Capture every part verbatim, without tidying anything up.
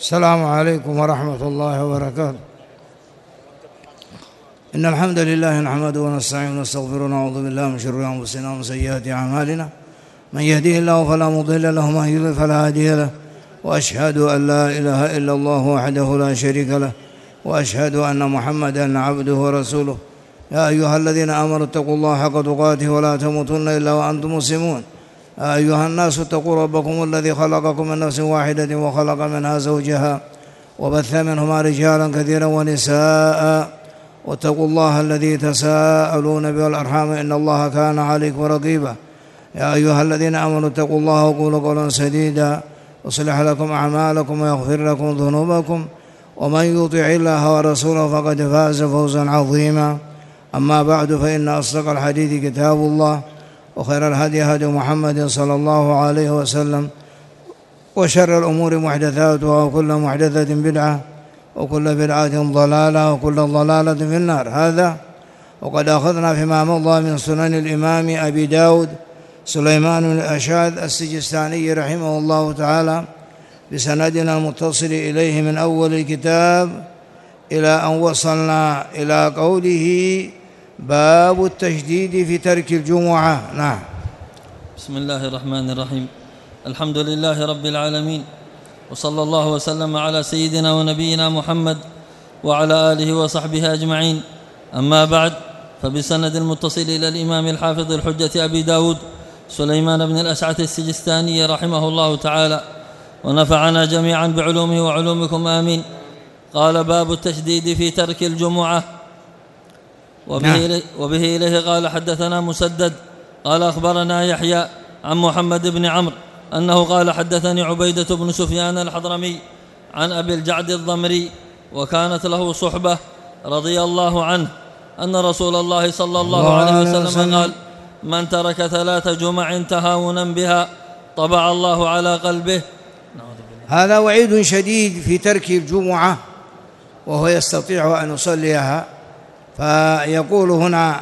السلام عليكم ورحمة الله وبركاته. إن الحمد لله نحمده ونستعينه ونستغفره ونعوذ بالله من شرور أنفسنا ومن سيئات أعمالنا، من يهديه الله فلا مضل له ومن يضلل فلا هادي له، وأشهد أن لا إله إلا الله وحده لا شريك له، وأشهد أن محمدًا عبده ورسوله. يا أيها الذين آمنوا اتقوا الله حق تقاته ولا تموتن إلا وأنتم مسلمون. يا أيها الناس اتقوا ربكم الذي خلقكم من نفس واحدة وخلق منها زوجها وبث منهما رجالا كثيرا ونساء، واتقوا الله الذي تساءلون به والأرحام إن الله كان عليكم رقيبا. يا أيها الذين آمنوا اتقوا الله وقولوا قولا سديدا يصلح لكم أعمالكم ويغفر لكم ذنوبكم، ومن يطع الله ورسوله فقد فاز فوزا عظيما. أما بعد، فإن أصدق الحديث كتاب الله، وخير الهدي هدي محمد صلى الله عليه وسلم، وشر الأمور محدثاتها، وكل محدثة بدعة، وكل بدعة ضلالة، وكل ضلالة في النار. هذا وقد أخذنا فيما مضى من سنن الإمام أبي داود سليمان بن الأشعث السجستاني رحمه الله تعالى بسندنا المتصل إليه من أول الكتاب إلى أن وصلنا إلى قوله: باب التشديد في ترك الجمعة. نعم. بسم الله الرحمن الرحيم. الحمد لله رب العالمين، وصلى الله وسلم على سيدنا ونبينا محمد وعلى آله وصحبه أجمعين. أما بعد، فبسند المتصل إلى الإمام الحافظ الحجة أبي داود سليمان بن الأشعث السجستاني رحمه الله تعالى، ونفعنا جميعا بعلومه وعلومكم آمين. قال: باب التشديد في ترك الجمعة. وبه, نعم. إليه وبه إليه قال: حدثنا مسدد قال أخبرنا يحيى عن محمد بن عمرو أنه قال: حدثني عبيدة بن سفيان الحضرمي عن أبي الجعد الضمري، وكانت له صحبة رضي الله عنه، أن رسول الله صلى الله عليه وسلم قال: من ترك ثلاث جمع تهاونا بها طبع الله على قلبه. هذا وعيد شديد في ترك الجمعة وهو يستطيع أن يصليها. فيقول هنا: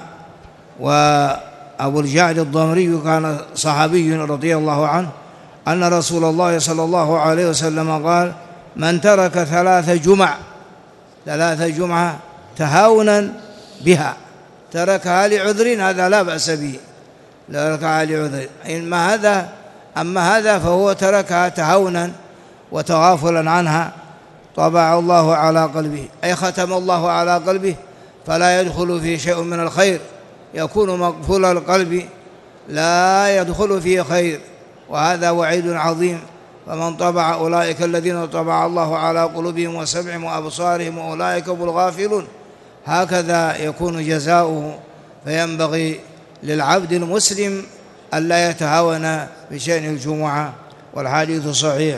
وأبو الجعد الضمري كان صحابي رضي الله عنه، أن رسول الله صلى الله عليه وسلم قال: من ترك ثلاث جمع ثلاث جمعة تهاونا بها، تركها لعذر، هذا لا بأس به، تركها لعذر. أما هذا أما هذا فهو تركها تهاونا وتغافلا عنها، طبع الله على قلبه، أي ختم الله على قلبه، فلا يدخل فيه شيء من الخير، يكون مقفول القلب لا يدخل فيه خير، وهذا وعيد عظيم. فمن طبع أولئك الذين طبع الله على قلوبهم وسمعهم وأبصارهم وأولئك هم الغافلون، هكذا يكون جزاؤه. فينبغي للعبد المسلم ألا يتهاون بشأن الجمعة، والحديث صحيح.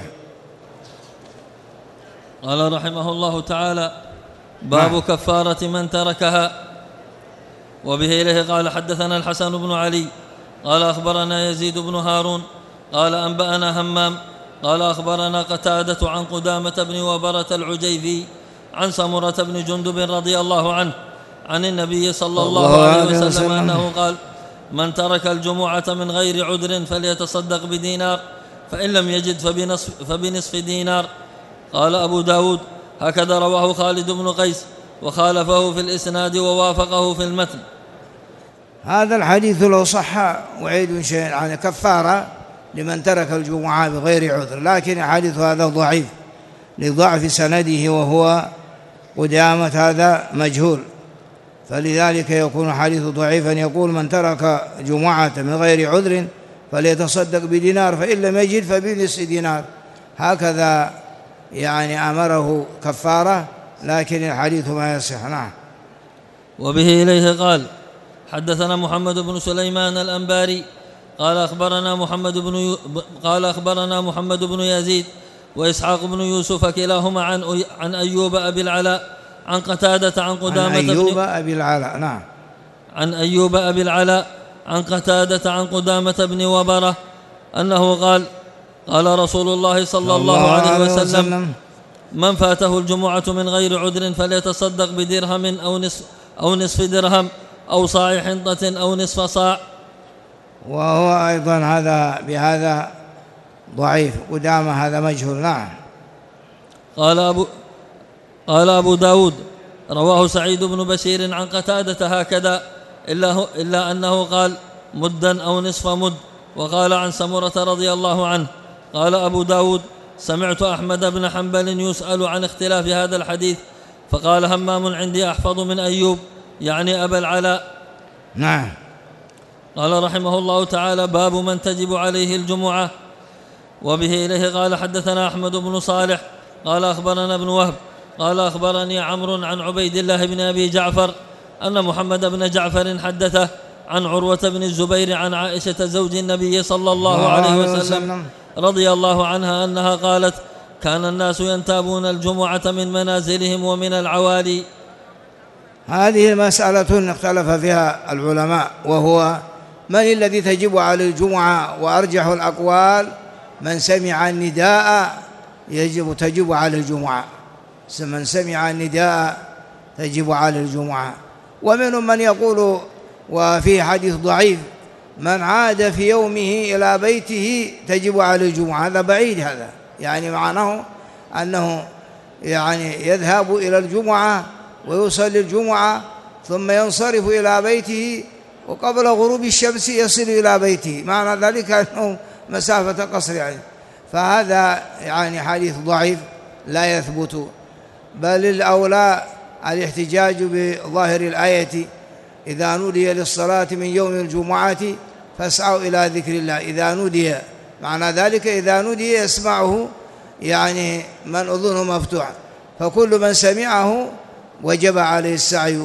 قال رحمه الله تعالى: باب كفارة من تركها. وبه إليه قال: حدثنا الحسن بن علي قال أخبرنا يزيد بن هارون قال أنبأنا همام قال أخبرنا قتادة عن قدامة بن وبرة العجيفي عن سمرة بن جندب رضي الله عنه عن النبي صلى الله عليه وسلم أنه قال: من ترك الجمعة من غير عذر فليتصدق بدينار، فإن لم يجد فبنصف, فبنصف دينار. قال أبو داود: هكذا رواه خالد بن قيس، وخالفه في الإسناد ووافقه في المتن. هذا الحديث لو صح وعيد شيء يعني كفارة لمن ترك الجمعة بغير عذر، لكن الحديث هذا ضعيف لضعف سنده، وهو قدامة هذا مجهول، فلذلك يكون الحديث ضعيفا. يقول: من ترك جمعة من غير عذر فليتصدق بدينار، فإن لم يجد فبنصف دينار، هكذا يعني أمره كفارة، لكن الحديث ما يصح. نعم. وبه إليه قال: حدثنا محمد بن سليمان الأنباري قال أخبرنا محمد بن ي... قال أخبرنا محمد بن يزيد وإسحاق بن يوسف كلاهما عن أي... عن أيوب أبي العلاء عن قتادة عن قدامة عن أيوب بن... أبي العلاء. نعم. عن أيوب أبي العلاء عن قتادة عن قدامة بن وبرة أنه قال: قال رسول الله صلى الله عليه وسلم: من فاته الجمعة من غير عذر فليتصدق بدرهم أو نصف, أو نصف درهم أو صاع حنطة أو نصف صاع. وهو أيضا هذا بهذا ضعيف، قدامة هذا مجهول. نعم. قال أبو, قال أبو داود رواه سعيد بن بشير عن قتادة هكذا إلا, إلا أنه قال مدا أو نصف مد. وقال عن سمرة رضي الله عنه قال أبو داود سمعت أحمد بن حنبل يسأل عن اختلاف هذا الحديث فقال همام عندي أحفظ من أيوب يعني أبا العلاء. نعم. قال رحمه الله تعالى باب من تجب عليه الجمعة. وبه إليه قال حدثنا أحمد بن صالح قال أخبرنا ابن وهب قال أخبرني عمرو عن عبيد الله بن أبي جعفر أن محمد بن جعفر حدثه عن عروة بن الزبير عن عائشة زوج النبي صلى الله عليه وسلم رضي الله عنها أنها قالت كان الناس ينتابون الجمعة من منازلهم ومن العوالي. هذه مسألة اختلف فيها العلماء، وهو من الذي تجب على الجمعة، وأرجح الأقوال من سمع النداء يجب تجب على الجمعة، من سمع النداء تجب على الجمعة. ومنهم من يقول وفي حديث ضعيف من عاد في يومه إلى بيته تجب على الجمعة، هذا بعيد، هذا يعني معناه أنه يعني يذهب إلى الجمعة ويصلي الجمعة ثم ينصرف إلى بيته وقبل غروب الشمس يصل إلى بيته، معنى ذلك أنه مسافة قصر يعني. فهذا يعني حديث ضعيف لا يثبت، بل الأولى الاحتجاج بظاهر الآية إذا نودي للصلاة من يوم الجمعة فاسعوا إلى ذكر الله. إذا نودي معنى ذلك إذا نودي يسمعه يعني من أذنه مفتوحة، فكل من سمعه وجب عليه السعي،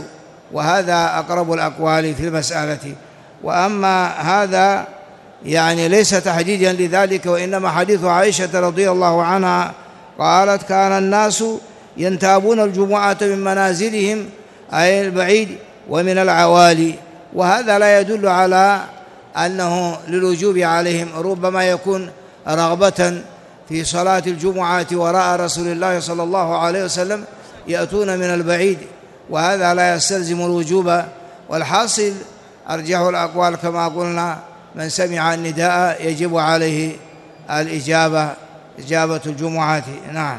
وهذا أقرب الأقوال في المسألة. وأما هذا يعني ليس تحديدا لذلك، وإنما حديث عائشة رضي الله عنها قالت كان الناس ينتابون الجمعة من منازلهم أي البعيد ومن العوالي، وهذا لا يدل على أنه للوجوب عليهم، ربما يكون رغبة في صلاة الجمعة وراء رسول الله صلى الله عليه وسلم يأتون من البعيد، وهذا لا يستلزم الوجوب. والحاصل أرجح الأقوال كما قلنا من سمع النداء يجب عليه الإجابة، إجابة الجمعة. نعم.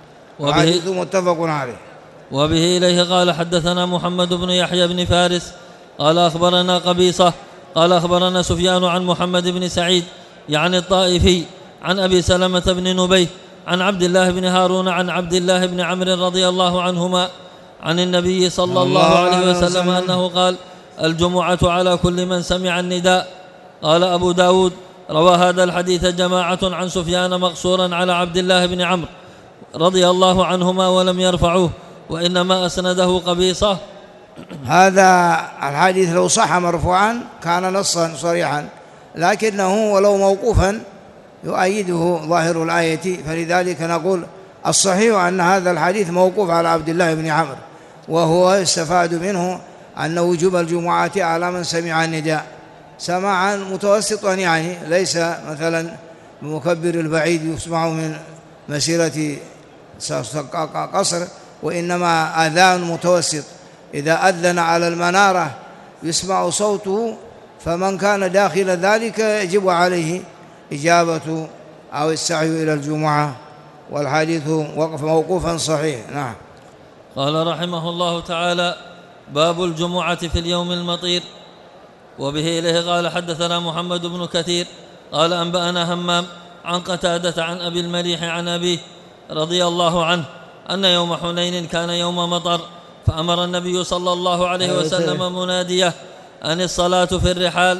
وحديث متفق عليه. وبه إليه قال حدثنا محمد بن يحيى بن فارس قال أخبرنا قبيصة قال أخبرنا سفيان عن محمد بن سعيد يعني الطائفي عن أبي سلمة بن نبيه عن عبد الله بن هارون عن عبد الله بن عمرو رضي الله عنهما عن النبي صلى الله عليه وسلم أنه قال الجمعة على كل من سمع النداء. قال أبو داود روى هذا الحديث جماعة عن سفيان مقصورا على عبد الله بن عمرو رضي الله عنهما ولم يرفعوه، وإنما أسنده قبيصة. هذا الحديث لو صح مرفوعا كان نصا صريحا، لكنه ولو موقوفا يؤيده ظاهر الآية، فلذلك نقول الصحيح أن هذا الحديث موقوف على عبد الله بن عمرو، وهو يستفاد منه أن وجوب الجمعة على من سمع النداء سماعا متوسطا، يعني ليس مثلا بمكبر البعيد يسمع من مسيرة قصر، وإنما أذان متوسط إذا أذن على المنارة يسمع صوته، فمن كان داخل ذلك يجب عليه إجابة أو السعي إلى الجمعة، والحديث وقف موقوفا صحيح. نعم. قال رحمه الله تعالى باب الجمعة في اليوم المطير. وبه إليه قال حدثنا محمد بن كثير قال أنبأنا همام عن قتادة عن أبي المليح عن أبيه رضي الله عنه أن يوم حنين كان يوم مطر، فأمر النبي صلى الله عليه وسلم مناديه أن الصلاة في الرحال.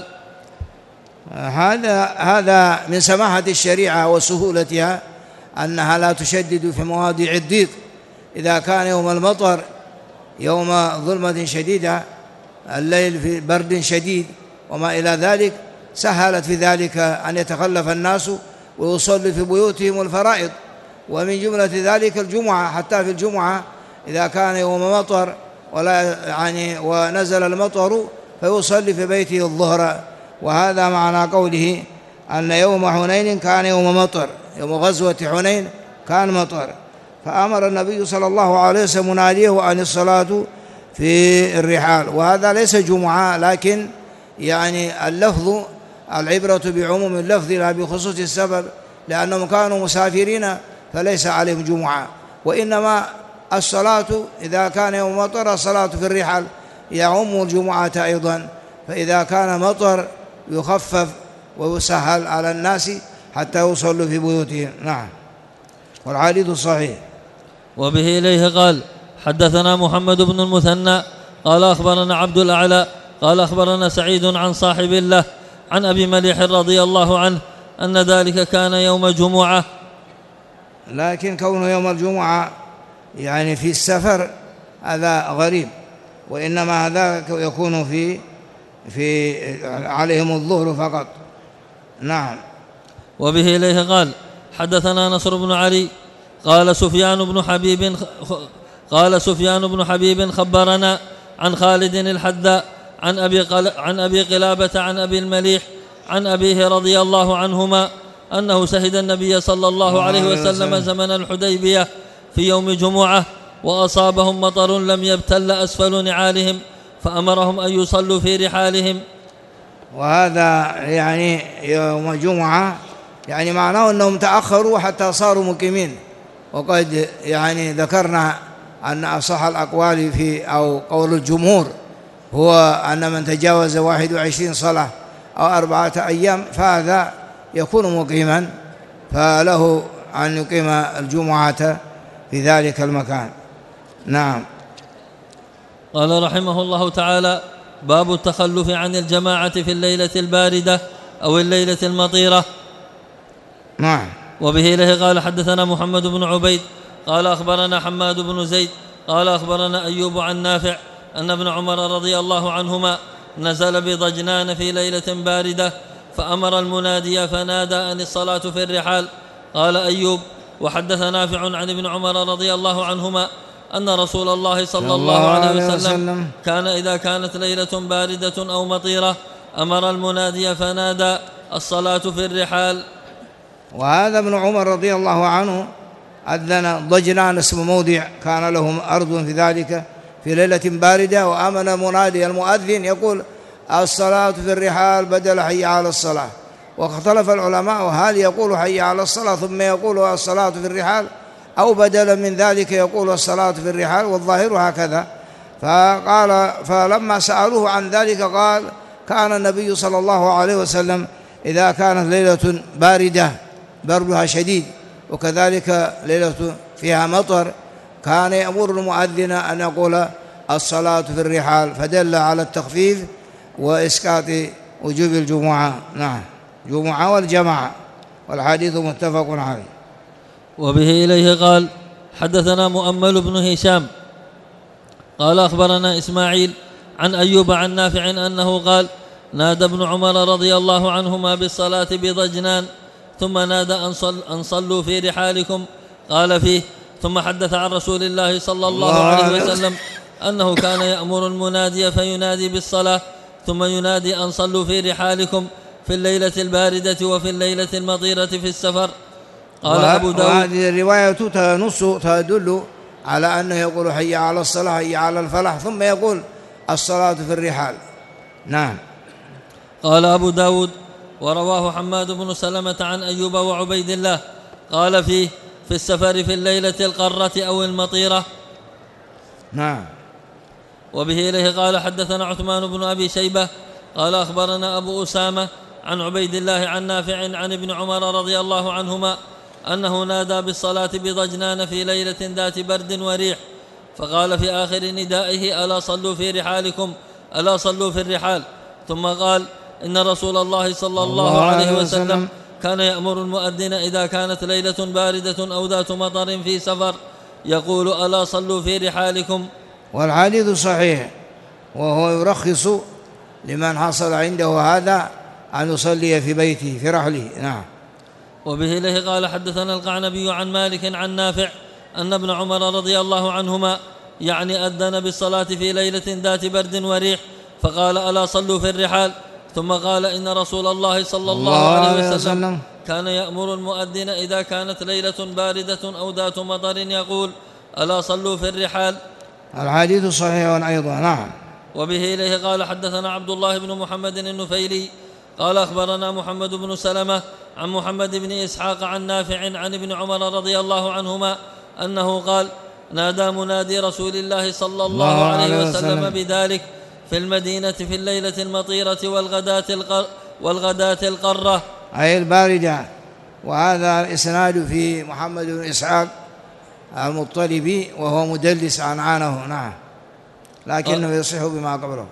هذا هذا من سماحة الشريعة وسهولتها أنها لا تشدد في مواضع الضيق. إذا كان يوم المطر يوم ظلمة شديدة، الليل في برد شديد وما إلى ذلك، سهلت في ذلك أن يتخلف الناس ويصلي في بيوتهم الفرائض، ومن جملة ذلك الجمعة. حتى في الجمعة إذا كان يوم مطر ولا يعني ونزل المطر فيصلي في بيته الظهر، وهذا معنى قوله أن يوم حنين كان يوم مطر، يوم غزوة حنين كان مطر، فأمر النبي صلى الله عليه وسلم مناديه عن الصلاة في الرحال. وهذا ليس جمعة، لكن يعني اللفظ العبرة بعموم اللفظ لا بخصوص السبب، لأنهم كانوا مسافرين فليس عليهم جمعة، وإنما الصلاة إذا كان يوم مطر الصلاة في الرحال يعم الجمعة أيضا، فإذا كان مطر يخفف ويسهل على الناس حتى يصلوا في بيوتهم. نعم. والحديث صحيح. وبه إليه قال حدثنا محمد بن المثنى قال أخبرنا عبد الأعلى قال أخبرنا سعيد عن صاحب له عن أبي مليح رضي الله عنه أن ذلك كان يوم جمعة. لكن كونه يوم الجمعة يعني في السفر هذا غريب، وإنما هذا يكون في في عليهم الظهر فقط. نعم. وبه إليه قال حدثنا نصر بن علي قال سفيان بن حبيب قال سفيان بن حبيب خبرنا عن خالد الحذاء عن أبي عن أبي قلابة عن أبي المليح عن أبيه رضي الله عنهما أنه شهد النبي صلى الله عليه وسلم زمن الحديبية في يوم جمعة وأصابهم مطر لم يبتل أسفل نعالهم فأمرهم أن يصلوا في رحالهم. وهذا يعني يوم الجمعة يعني معناه أنهم تأخروا حتى صاروا مقيمين، وقد يعني ذكرنا أن أصح الأقوال في أو قول الجمهور هو أن من تجاوز واحد وعشرين صلاة أو أربعة أيام فهذا يكون مقيما، فله أن يقيم الجمعة في ذلك المكان. نعم. قال رحمه الله تعالى باب التخلف عن الجماعة في الليلة الباردة أو الليلة المطيرة. نعم. وبه إليه قال حدثنا محمد بن عبيد قال أخبرنا حماد بن زيد قال أخبرنا أيوب عن نافع أن ابن عمر رضي الله عنهما نزل بضجنان في ليلة باردة فأمر المنادي فنادى أن الصلاة في الرحال. قال أيوب وحدث نافع عن ابن عمر رضي الله عنهما أن رسول الله صلى الله عليه وسلم كان إذا كانت ليلة باردة أو مطيرة أمر المنادي فنادى الصلاة في الرحال. وهذا ابن عمر رضي الله عنه أذن ضجنان اسم موضع كان لهم أرض في ذلك في ليلة باردة، وآمن المنادي المؤذن يقول الصلاة في الرحال بدل حي على الصلاة. واختلف العلماء هل يقول حي على الصلاة ثم يقول الصلاة في الرحال أو بدلا من ذلك يقول الصلاة في الرحال، والظاهر هكذا. فقال فلما سألوه عن ذلك قال كان النبي صلى الله عليه وسلم إذا كانت ليلة باردة بردها شديد وكذلك ليلة فيها مطر كان يأمر المؤذن أن يقول الصلاة في الرحال، فدل على التخفيف وإسقاط وجوب الجمعة. نعم. جمعة والجماعة. والحديث متفق عليه. وبه إليه قال حدثنا مؤمل بن هشام قال أخبرنا إسماعيل عن أيوب عن نافع أنه قال نادى ابن عمر رضي الله عنهما بالصلاة بضجنان ثم نادى أن صلوا في رحالكم. قال فيه ثم حدث عن رسول الله صلى الله عليه وسلم أنه كان يأمر المنادي فينادي بالصلاة ثم ينادي أن صلوا في رحالكم في الليلة الباردة وفي الليلة المطيرة في السفر. قال أبو داود وهذه الرواية تنص تدل على أنه يقول حي على الصلاة حي على الفلاح ثم يقول الصلاة في الرحال. نعم. قال أبو داود ورواه حماد بن سلمة عن أيوب وعبيد الله قال فيه في السفر في الليلة القرة أو المطيرة. نعم. وبه إليه قال حدثنا عثمان بن أبي شيبة قال أخبرنا أبو أسامة عن عبيد الله عن نافع عن ابن عمر رضي الله عنهما أنه نادى بالصلاة بضجنان في ليلة ذات برد وريح فقال في آخر ندائه ألا صلوا في رحالكم ألا صلوا في الرحال. ثم قال إن رسول الله صلى الله عليه وسلم كان يأمر المؤذن إذا كانت ليلة باردة أو ذات مطر في سفر يقول ألا صلوا في رحالكم. والحديث صحيح، وهو يرخص لمن حصل عنده هذا أن يصلي في بيته في رحله. نعم. وبه إليه قال حدثنا القعنبي عن مالك عن نافع أن ابن عمر رضي الله عنهما يعني أذن بالصلاة في ليلة ذات برد وريح فقال ألا صلوا في الرحال. ثم قال إن رسول الله صلى الله عليه وسلم كان يأمر المؤذن إذا كانت ليلة باردة أو ذات مطر يقول ألا صلوا في الرحال. الحديث صحيح أيضا. نعم. وبه إليه قال حدثنا عبد الله بن محمد النفيلي قال أخبرنا محمد بن سلمة عن محمد بن إسحاق عن نافع عن ابن عمر رضي الله عنهما أنه قال: نادى منادي رسول الله صلى الله عليه وسلم بذلك في المدينة في الليلة المطيرة والغداة, القر والغداة القرة أي الباردة. وهذا الإسناد في محمد بن إسحاق المطلبي وهو مدلس عن عنه، نعم، لكنه يصح بما قبله.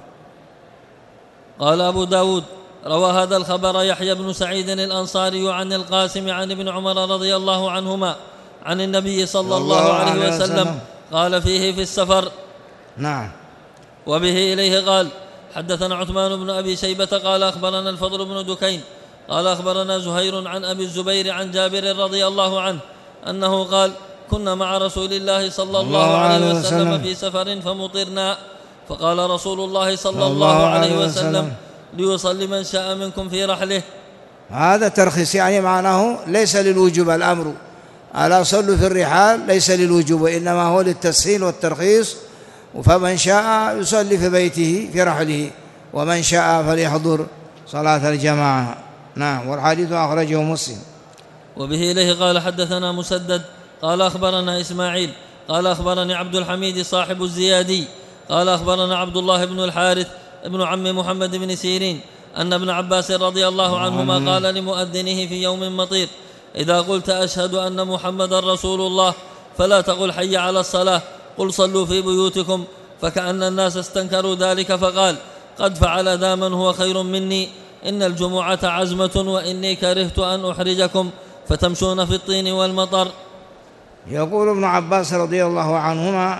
قال أبو داود: روى هذا الخبر يحيى بن سعيد الأنصاري عن القاسم عن ابن عمر رضي الله عنهما عن النبي صلى الله عليه وسلم قال فيه في السفر. نعم. وبه إليه قال: حدثنا عثمان بن أبي شيبة قال أخبرنا الفضل بن دكين قال أخبرنا زهير عن أبي الزبير عن جابر رضي الله عنه أنه قال: كنا مع رسول الله صلى الله عليه وسلم في سفر فمطرنا، فقال رسول الله صلى الله عليه وسلم: ليصلي من شاء منكم في رحله. هذا ترخيص، يعني معناه ليس للوجوب الأمر ألا صلوا في الرحال، ليس للوجوب وإنما هو للتسهيل والترخيص، فمن شاء يصلي في بيته في رحله، ومن شاء فليحضر صلاة الجماعة. نعم. والحديث أخرجه مسلم. وبه إليه قال: حدثنا مسدد قال أخبرنا إسماعيل قال أخبرني عبد الحميد صاحب الزيادي قال أخبرنا عبد الله بن الحارث ابن عم محمد بن سيرين أن ابن عباس رضي الله عنهما قال لمؤذنه في يوم مطير: إذا قلت أشهد أن محمدا رسول الله فلا تقل حي على الصلاة، قل صلوا في بيوتكم. فكأن الناس استنكروا ذلك فقال: قد فعل ذا من هو خير مني، إن الجمعة عزمة وإني كرهت أن أحرجكم فتمشون في الطين والمطر. يقول ابن عباس رضي الله عنهما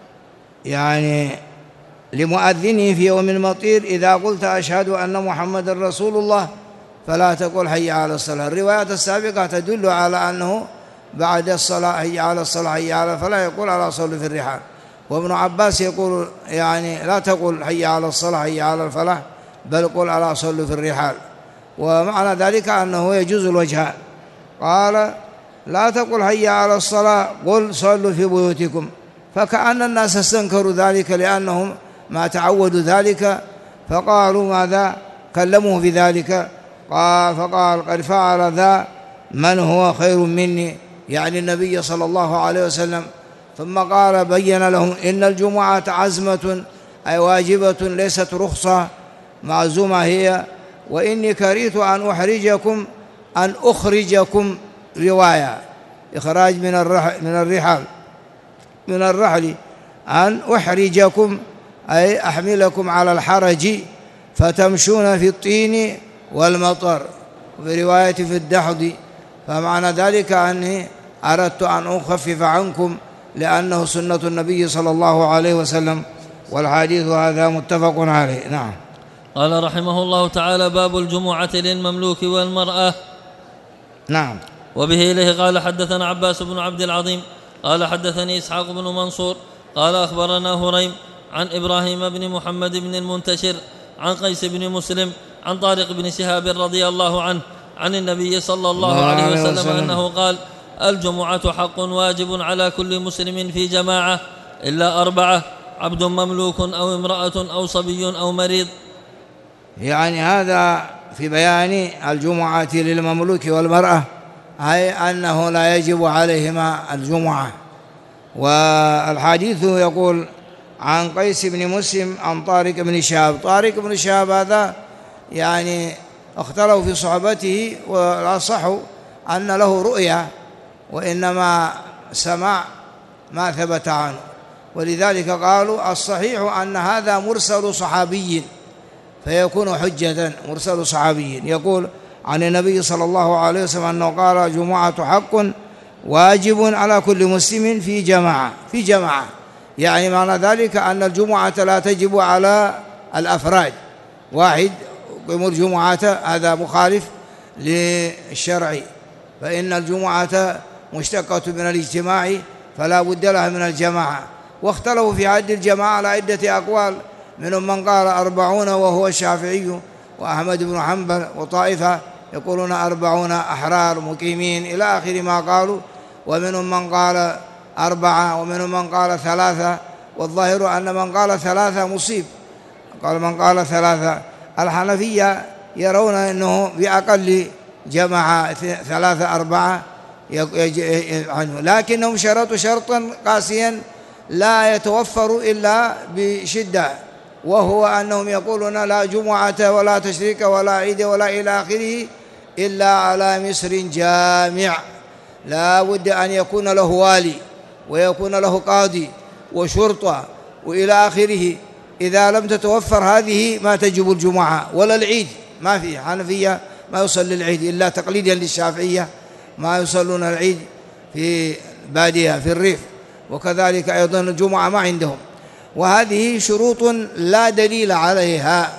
يعني لمؤذنه في يوم المطير: إذا قلت أشهد أن محمد رسول الله فلا تقل حي على الصلاة. الروايات السابقة تدل على أنه بعد الصلاة حي على الصلاة حي على، فلا يقول على صلوا في الرحال. وابن عباس يقول يعني لا تقل حي على الصلاة حي على الفلاح، بل قل على صلوا في الرحال. ومعنى ذلك أنه يجوز الوجهان. قال: لا تقل حي على الصلاة، قل صلوا في بيوتكم. فكأن الناس استنكروا ذلك لأنهم ما تعودوا ذلك، فقالوا ماذا؟ كلموه بذلك. قال فقال: قد فعل ذا من هو خير مني، يعني النبي صلى الله عليه وسلم. ثم قال بين لهم: إن الجمعة عزمة أي واجبة ليست رخصة، معزومة هي، وإني كرهت أن أحرجكم أن أخرجكم، رواية إخراج من الرحل من الرحال من الرحل أن أحرجكم أي أحملكم على الحرج فتمشون في الطين والمطر، وفي رواية في الدحض. فمعنى ذلك أني أردت أن أخفف عنكم لأنه سنة النبي صلى الله عليه وسلم. والحديث هذا متفق عليه. نعم. قال رحمه الله تعالى: باب الجمعة للمملوك والمرأة. نعم. وبه إليه قال: حدثنا عباس بن عبد العظيم قال حدثني إسحاق بن منصور قال أخبرنا هريم عن إبراهيم بن محمد بن المنتشر عن قيس بن مسلم عن طارق بن شهاب رضي الله عنه عن النبي صلى الله عليه وسلم, وسلم أنه قال: الجمعة حق واجب على كل مسلم في جماعة إلا أربعة: عبد مملوك أو امرأة أو صبي أو مريض. يعني هذا في بيان الجمعة للمملوك والمرأة، أي أنه لا يجب عليهما الجمعة. والحديث يقول عن قيس بن مسلم عن طارق بن شهاب. طارق بن شهاب هذا يعني اختلوا في صحبته، والأصح أن له رؤيا، وإنما سمع ما ثبت عنه، ولذلك قالوا الصحيح أن هذا مرسل صحابي فيكون حجة. مرسل صحابي يقول عن النبي صلى الله عليه وسلم أنه قال: جمعة حق واجب على كل مسلم في جماعة في جماعة يعني معنى ذلك أن الجمعة لا تجب على الأفراد، واحد يقيم الجمعة هذا مخالف للشرع، فإن الجمعة مشتقة من الاجتماع فلا بد لها من الجماعة. واختلفوا في عد الجماعة على عدة أقوال، منهم من قال أربعون وهو الشافعي وأحمد بن حنبل، وطائفة يقولون أربعون أحرار مقيمين إلى آخر ما قالوا، ومنهم من قال أربعة ومنهم من قال ثلاثة، والظاهر أن من قال ثلاثة مصيب. قال من قال ثلاثة. الحنفية يرون أنه بأقل جماعة ثلاثة أربعة، عنه، لكنهم شرطوا شرطا قاسيا لا يتوفر إلا بشدة، وهو أنهم يقولون لا جمعة ولا تشريك ولا عيد ولا إلى آخره إلا على مصر جامع، لا بد أن يكون له والي ويكون له قاضي وشرطة وإلى آخره. إذا لم تتوفر هذه ما تجب الجمعة ولا العيد، ما في حنفية ما يصلي العيد إلا تقليدا للشافعية، ما يصلون العيد في بادية في الريف، وكذلك أيضا الجمعة ما عندهم. وهذه شروط لا دليل عليها.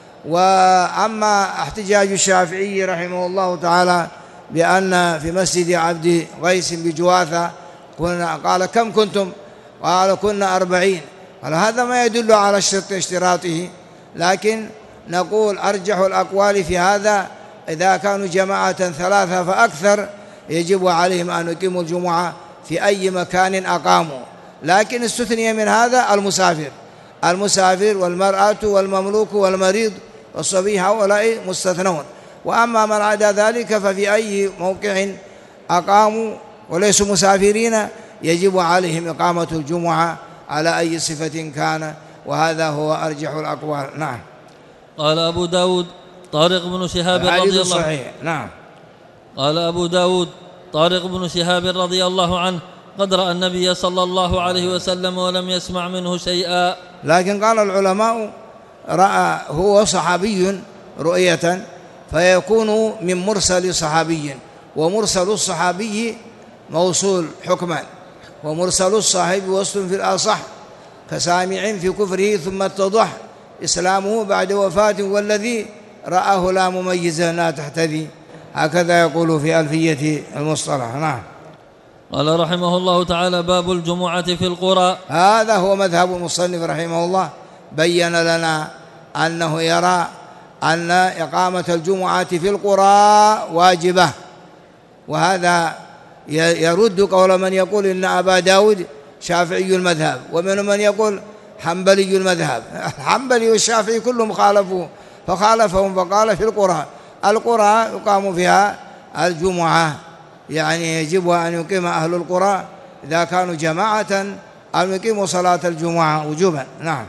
وأما احتجاج الشافعي رحمه الله تعالى بأن في مسجد عبد قيس بجواثة كنا، قال كم كنتم؟ قال كنا أربعين. قال هذا ما يدل على الشرط اشتراطه، لكن نقول أرجح الأقوال في هذا إذا كانوا جماعة ثلاثة فأكثر يجب عليهم أن يقيموا الجمعة في أي مكان أقاموا، لكن استثني من هذا المسافر المسافر والمرأة والمملوك والمريض والصبي، هؤلاء مستثنون. وأما من عدا ذلك ففي أي موقع أقاموا وليسوا مسافرين يجب عليهم إقامة الجمعة على أي صفة كان، وهذا هو أرجح الأقوال. نعم. قال أبو داود طارق بن شهاب رضي الله عنه. نعم. قال أبو داود طارق بن شهاب رضي الله عنه قد رأى النبي صلى الله عليه وسلم ولم يسمع منه شيئا. لكن قال العلماء رأى هو صحابي رؤية فيكون من مرسل صحابي، ومرسل الصحابي موصول حكما، ومرسل الصاحب وصل في الأصح كسامع في كفره ثم اتضح إسلامه بعد وفاة، والذي رآه لا مميزا لا تحتذي، هكذا يقول في ألفية المصطلح. نعم. قال رحمه الله تعالى باب الجمعة في القرى. هذا هو مذهب المصنف رحمه الله، بين لنا أنه يرى أن إقامة الجمعة في القرى واجبة، وهذا يرد قول من يقول إن أبا داود شافعي المذهب، ومن من يقول حنبلي المذهب. الحنبلي والشافعي كلهم خالفوا فخالفهم فقال في القرى، القرى يقام فيها الجمعة، يعني يجب أن يقيم أهل القرى إذا كانوا جماعة أن يقيموا صلاة الجمعة وجوبا. نعم.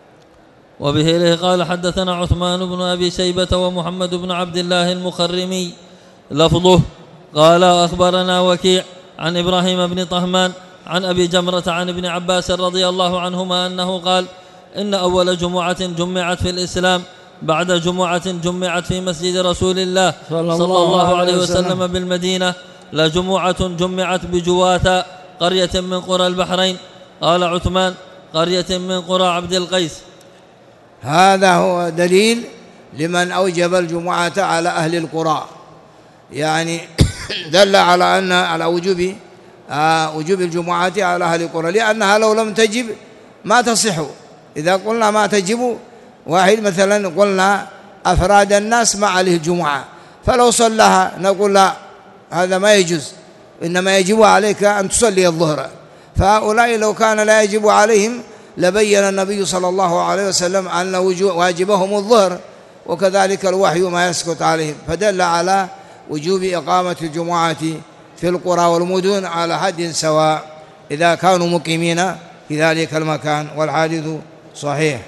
وبه إليه قال حدثنا عثمان بن أبي شيبة ومحمد بن عبد الله المخرمي لفظه قال أخبرنا وكيع عن إبراهيم بن طهمان عن أبي جمرة عن ابن عباس رضي الله عنهما أنه قال إن أول جمعة جمعت في الإسلام بعد جمعة جمعت في مسجد رسول الله صلى الله عليه وسلم بالمدينة لجمعة جمعت بجواثة قرية من قرى البحرين. قال عثمان قرية من قرى عبد القيس. هذا هو دليل لمن أوجب الجمعة على أهل القرى، يعني دل على أن على وجوب آه وجوب الجمعة على أهل القرى، لأنها لو لم تجب ما تصح. إذا قلنا ما تجب، واحد مثلا قلنا أفراد الناس ما عليه الجمعة، فلو صلىها نقول لا هذا ما يجوز، إنما يجب عليك أن تصلي الظهر. فهؤلاء لو كان لا يجب عليهم لبين النبي صلى الله عليه وسلم أن واجبهم الظهر، وكذلك الوحي ما يسكت عليهم، فدل على وجوب إقامة الجمعة في القرى والمدن على حد سواء إذا كانوا مقيمين في ذلك المكان، والحادث صحيح.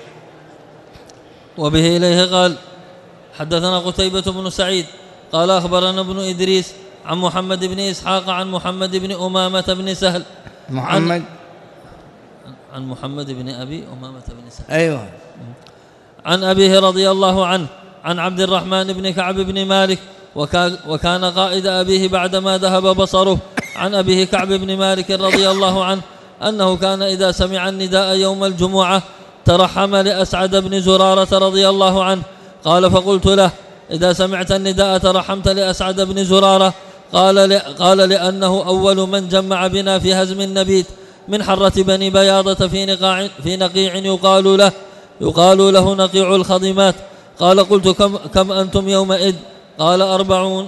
وبه إليه قال حدثنا قتيبة بن سعيد قال أخبرنا ابن إدريس عن محمد بن إسحاق عن محمد بن أمامة بن سهل محمد عن, عن محمد بن أبي أمامة بن سهل أيوة عن أبيه رضي الله عنه عن عبد الرحمن بن كعب بن مالك وكان قائد أبيه بعدما ذهب بصره. عن أبيه كعب بن مالك رضي الله عنه أنه كان إذا سمع النداء يوم الجمعة ترحم لأسعد بن زرارة رضي الله عنه. قال فقلت له إذا سمعت النداء ترحمت لأسعد بن زرارة؟ قال, قال لأنه أول من جمع بنا في هزم النبيت من حرة بني بياضة في نقاع, في نقيع يقال له, يقال له نقيع الخضمات. قال قلت كم, كم أنتم يومئذ؟ قال أربعون.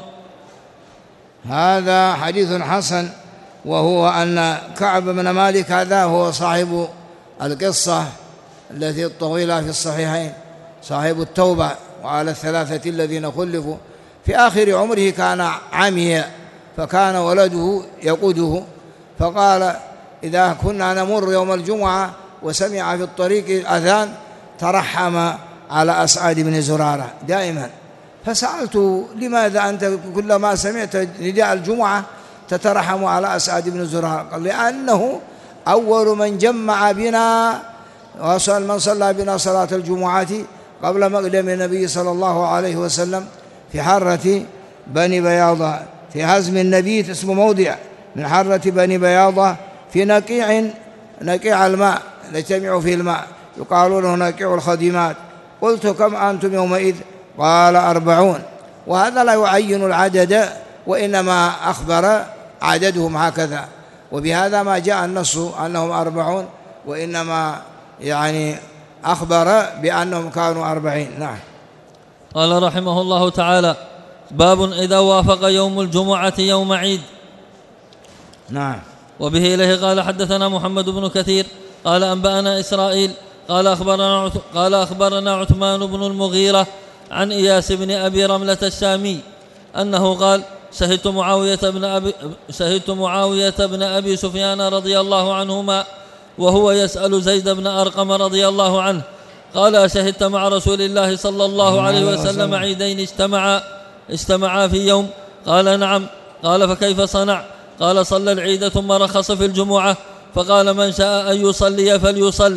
هذا حديث حسن، وهو أن كعب بن مالك هذا هو صاحب القصة التي الطويلة في الصحيحين، صاحب التوبة وعلى الثلاثة الذين خلفوا. في آخر عمره كان عاميا فكان ولده يقوده، فقال إذا كنا نمر يوم الجمعة وسمع في الطريق أذان ترحم على أسعد بن زرارة دائما. فسألت لماذا أنت كلما سمعت نداء الجمعة تترحم على أسعد بن زرارة؟ قال لأنه أول من جمع بنا وصل من صلى بنا صلاة الجمعة قبل مقدم النبي صلى الله عليه وسلم في حرة بني بياضة، في هزم النبي اسمه موضع من حرة بني بياضة، في نقيع نقيع الماء نجتمع في الماء يقال له نقيع الخدمات. قلت كم أنتم يومئذ؟ قال أربعون. وهذا لا يعين العدد، وإنما أخبر عددهم هكذا، وبهذا ما جاء النص أنهم أربعون، وإنما يعني أخبر بأنهم كانوا أربعين. نعم. قال رحمه الله تعالى: باب إذا وافق يوم الجمعة يوم عيد. نعم. وبه إليه قال حدثنا محمد بن كثير قال أنبأنا إسرائيل قال أخبرنا قال أخبرنا عثمان بن المغيرة عن إياس بن أبي رملة الشامي أنه قال: شهدت معاوية بن أبي شهدت معاوية بن أبي سفيان رضي الله عنهما وهو يسأل زيد بن أرقم رضي الله عنه قال: أشهدت مع رسول الله صلى الله عليه وسلم عيدين اجتمعا اجتمعا في يوم؟ قال: نعم. قال: فكيف صنع؟ قال: صلى العيد ثم رخص في الجمعة فقال: من شاء أن يصلي فليصل.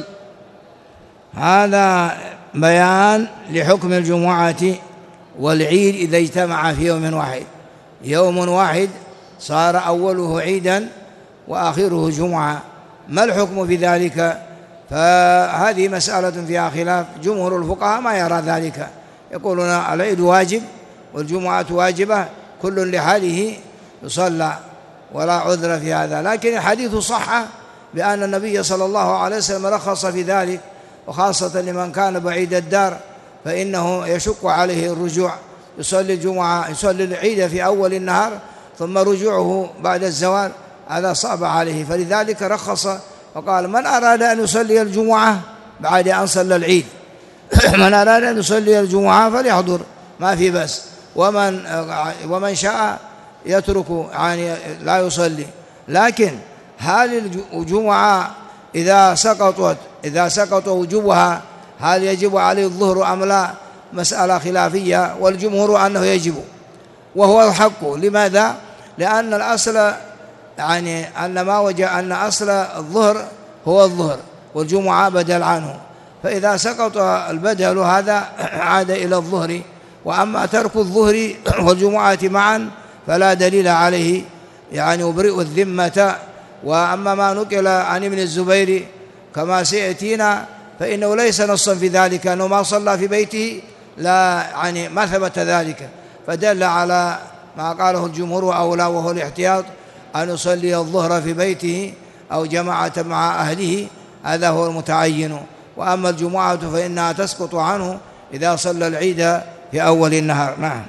هذا بيان لحكم الجمعة والعيد إذا اجتمع في يوم واحد. يوم واحد صار أوله عيدا وآخره جمعة، ما الحكم في ذلك؟ فهذه مسألة فيها خلاف. جمهور الفقهاء ما يرى ذلك، يقولون العيد واجب والجمعة واجبة، كل لحاله يصلى ولا عذر في هذا. لكن الحديث صح بأن النبي صلى الله عليه وسلم رخص في ذلك، وخاصة لمن كان بعيد الدار فإنه يشق عليه الرجوع، يصلي الجمعة يصلي العيد في أول النهار ثم رجوعه بعد الزوال، هذا صعب عليه، فلذلك رخص وقال: من أراد أن يصلي الجمعة بعد أن صلى العيد من أراد أن يصلي الجمعة فليحضر، ما في بس، ومن ومن شاء يترك يعني لا يصلي. لكن هل الجمعة إذا سقطت إذا سقط وجوبها هل يجب عليه الظهر أم لا؟ مسألة خلافية، والجمهور أنه يجب، وهو الحق. لماذا؟ لأن الأصل يعني أن ما وجه أن أصل الظهر هو الظهر والجمعة بدل عنه، فإذا سقط البدل هذا عاد إلى الظهر. وأما ترك الظهر والجمعة معا فلا دليل عليه، يعني يبرئ الذمة. وأما ما نقل عن ابن الزبير كما سيأتينا فإنه ليس نصا في ذلك، أنه ما صلى في بيته، لا يعني ما ثبت ذلك، فدل على ما قاله الجمهور أولى، وهو الاحتياط أن يصلي الظهر في بيته أو جماعة مع أهله، هذا هو المتعين. وأما الجمعة فإنها تسقط عنه إذا صلى العيد في أول النهار. نعم.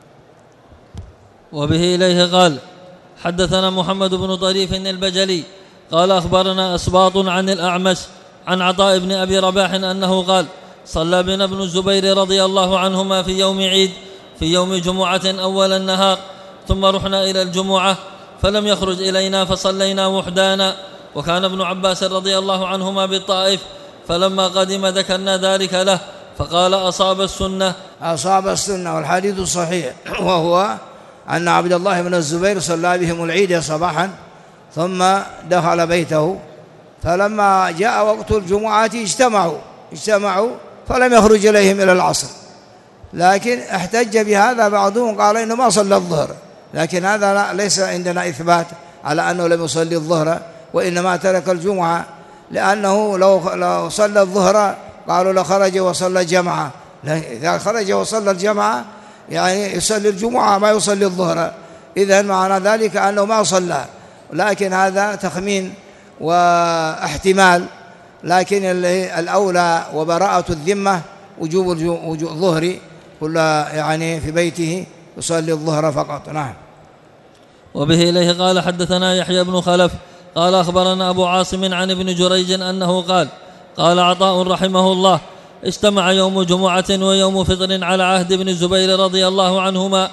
وبه إليه قال حدثنا محمد بن طريف البجلي قال أخبرنا أسباط عن الأعمش عن عطاء بن أبي رباح أنه قال: صلى بنا ابن الزبير رضي الله عنهما في يوم عيد في يوم جمعة أول النهار، ثم رحنا إلى الجمعة فلم يخرج إلينا فصلينا وحدانا، وكان ابن عباس رضي الله عنهما بالطائف، فلما قدم ذكرنا ذلك له فقال: أصاب السنة. أصاب السنة. والحديث صحيح، وهو أن عبد الله بن الزبير صلى بهم العيد صباحا ثم دخل بيته، فلما جاء وقت الجمعة اجتمعوا اجتمعوا فلم يخرج إليهم إلى العصر. لكن احتج بهذا بعضهم، قال إنه ما صلى الظهر، لكن هذا ليس عندنا إثبات على أنه لم يصلي الظهر، وإنما ترك الجمعة، لأنه لو لو صلى الظهر قالوا لخرج وصلى الجمعة، إذا خرج وصلى الجمعة يعني يصلي الجمعة ما يصلي الظهر، إذن معنى ذلك أنه ما صلى. لكن هذا تخمين واحتمال، لكن الأولى وبراءة الذمة وجوب الظهر كل يعني في بيته يصلي الظهر فقط. نعم. وبه إليه قال حدثنا يحيى بن خلف قال أخبرنا أبو عاصم عن ابن جريج أنه قال: قال عطاء رحمه الله: اجتمع يوم جمعة ويوم فطر على عهد ابن الزبير رضي الله عنهما،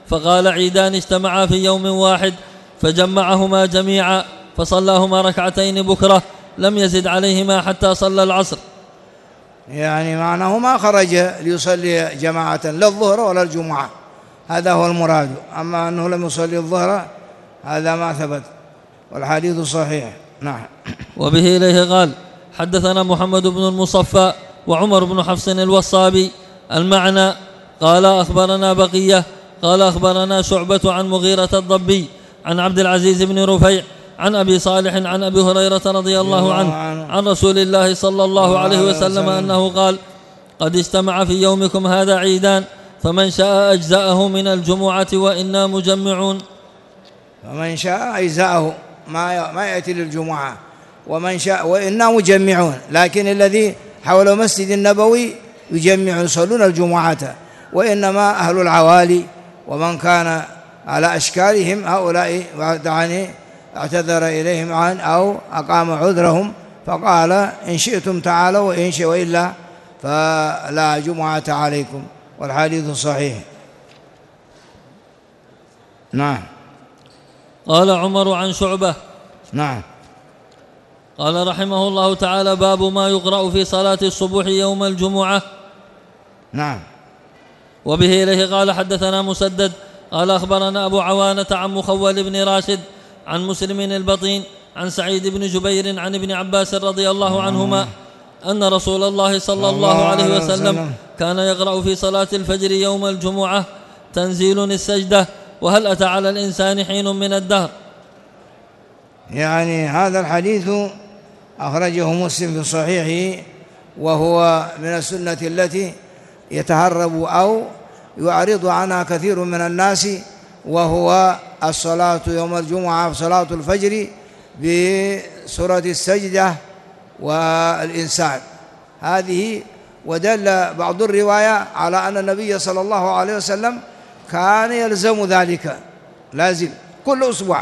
فقال عيدان اجتمعا في يوم واحد فجمعهما جميعا فصلاهما ركعتين بكرة لم يزد عليهما حتى صلى العصر. يعني معناه ما خرج ليصلي جماعة لا الظهر ولا الجمعة، هذا هو المراد. أما أنه لم يصلي الظهر هذا ما ثبت، والحديث صحيح. نعم. وبه إليه قال حدثنا محمد بن المصفى وعمر بن حفص الوصابي المعنى قال أخبرنا بقية قال أخبرنا شعبة عن مغيرة الضبي عن عبد العزيز بن رفيع عن أبي صالح عن أبي هريرة رضي الله عنه عن رسول الله صلى الله عليه وسلم أنه قال قد اجتمع في يومكم هذا عيدان فمن شاء أجزأه من الجمعة وإنا مجمعون. فمن شاء أجزأه ما ما يأتي للجمعة، ومن شاء وإنا مجمعون، لكن الذي حول مسجد النبوي يجمعون يصلون الجمعة، وإنما أهل العوالي ومن كان على أشكالهم هؤلاء يعني اعتذر إليهم عن أو أقام عذرهم فقال إن شئتم تعالوا وإن شئ وإلا فلا جمعة عليكم، والحديث صحيح. نعم. قال عمر عن شعبة نعم قال رحمه الله تعالى باب ما يقرأ في صلاة الصبح يوم الجمعة. نعم. وبه إليه قال حدثنا مسدد قال أخبرنا أبو عوانة عن مخول بن راشد عن مسلم البطين عن سعيد بن جبير عن ابن عباس رضي الله عنهما أن رسول الله صلى الله عليه وسلم كان يقرأ في صلاة الفجر يوم الجمعة تنزيل السجدة وهل أتى على الإنسان حين من الدهر. يعني هذا الحديث أخرجه مسلم في صحيحه، وهو من السنة التي يتهرب أو يعرض عنها كثير من الناس، وهو الصلاة يوم الجمعة صلاة الفجر بسورة السجدة والإنسان هذه. ودل بعض الرواية على أن النبي صلى الله عليه وسلم كان يلزم ذلك لازم كل أسبوع،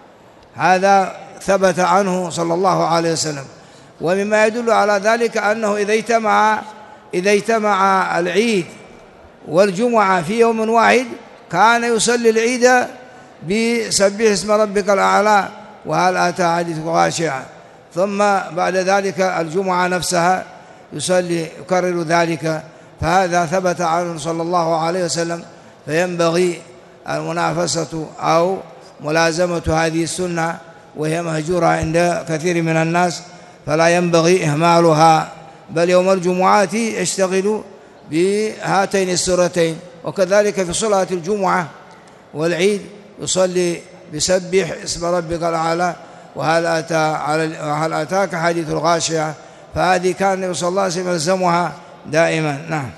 هذا ثبت عنه صلى الله عليه وسلم. ومما يدل على ذلك أنه إذا اجتمع إذا اجتمع العيد والجمعة في يوم واحد كان يصلي العيد بسبح اسم ربك الأعلى وهل أتى حديث غاشعة، ثم بعد ذلك الجمعة نفسها يصلي يكرر ذلك، فهذا ثبت عنه صلى الله عليه وسلم. فينبغي المنافسة أو ملازمة هذه السنة، وهي مهجورة عند كثير من الناس، فلا ينبغي إهمالها، بل يوم الجمعة يشتغل بهاتين السورتين. وكذلك في صلاة الجمعة والعيد يصلي بسبح اسم ربك الأعلى وهل أتى على وهل أتاك حديث الغاشية، فهذه كان النبي صلى الله عليه وسلم يلزمها دائما. نعم.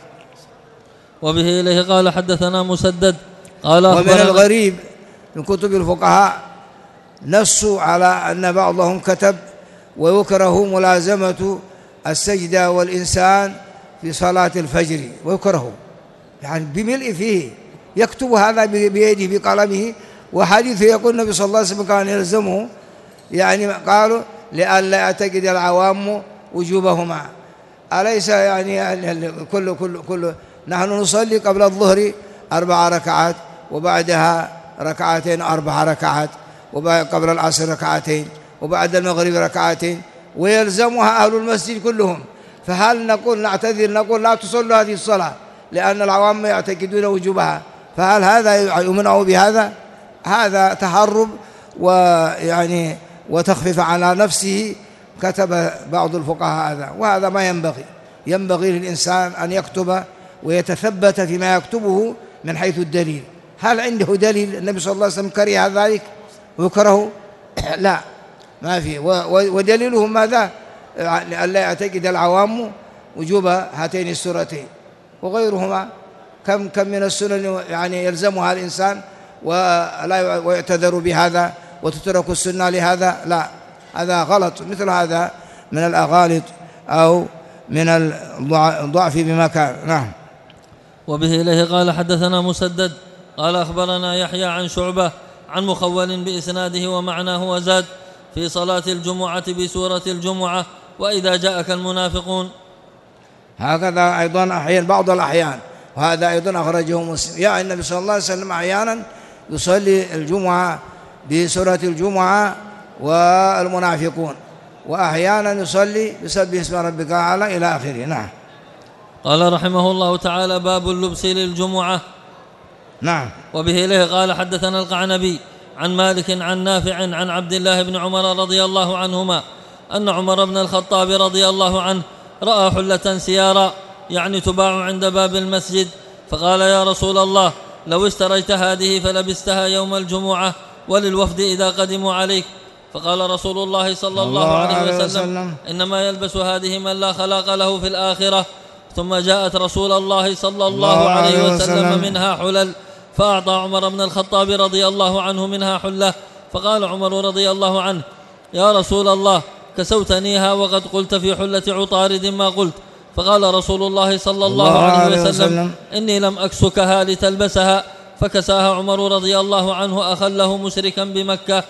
وبه إليه قال حدثنا مسدد قال ومن الغريب من كتب الفقهاء نصوا على أن بعضهم كتب ويكره ملازمة السجدة والإنسان في صلاة الفجر، ويكره يعني بملء فيه يكتب هذا بيده بقلمه، وحديثه يقول النبي صلى الله عليه وسلم كان يلزمه، يعني قالوا لئلا يعتقد العوام وجوبهما. أليس يعني كل كل كل نحن نصلي قبل الظهر أربع ركعات وبعدها ركعتين أربع ركعات، وقبل العصر ركعتين، وبعد المغرب ركعتين، ويلزمها أهل المسجد كلهم. فهل نقول نعتذر نقول لا تصلوا هذه الصلاة لأن العوام يعتقدون وجوبها؟ فهل هذا يمنع بهذا؟ هذا تهرب ويعني وتخفيف على نفسه، كتب بعض الفقهاء هذا، وهذا ما ينبغي. ينبغي للإنسان أن يكتب ويتثبت فيما يكتبه من حيث الدليل. هل عنده دليل النبي صلى الله عليه وسلم كره ذلك ويكره؟ لا، ما في. ودليله ماذا؟ لئلا يعتقد العوام وجوب هاتين السورتين وغيرهما. كم كم من السنن يعني يلزمها الإنسان ولا ويعتذر بهذا وتترك السنة لهذا؟ لا، هذا غلط. مثل هذا من الأغالط أو من الضعف بمكان. نعم. وبه إليه قال حدثنا مسدد قال أخبرنا يحيى عن شعبة عن مخول بإسناده ومعناه وزاد في صلاة الجمعة بسورة الجمعة وإذا جاءك المنافقون. هكذا أيضا أحيان بعض الأحيان وهذا أيضا أخرجه مسلم. يعني النبي صلى الله عليه وسلم أحيانا يصلي الجمعة بسورة الجمعة والمنافقون، وأحيانا يصلي بسبح اسم ربك الأعلى إلى آخره. نعم. قال رحمه الله تعالى: باب اللبس للجمعة. نعم. وبه إليه قال: حدثنا القعنبي عن مالك عن نافع عن عبد الله بن عمر رضي الله عنهما أن عمر بن الخطاب رضي الله عنه رأى حلة سيارا يعني تباع عند باب المسجد، فقال: يا رسول الله، لو اشتريت هذه فلبستها يوم الجمعة وللوفد إذا قدموا عليك. فقال رسول الله صلى الله عليه وسلم: إنما يلبس هذه من لا خلاق له في الآخرة. ثم جاءت رسول الله صلى الله عليه وسلم منها حلل، فأعطى عمر بن الخطاب رضي الله عنه منها حلة، فقال عمر رضي الله عنه: يا رسول الله، كسوتنيها وقد قلت في حلة عطارد ما قلت. فقال رسول الله صلى الله عليه وسلم: إني لم أكسكها لتلبسها. فكساها عمر رضي الله عنه أخا له مشركا بمكة.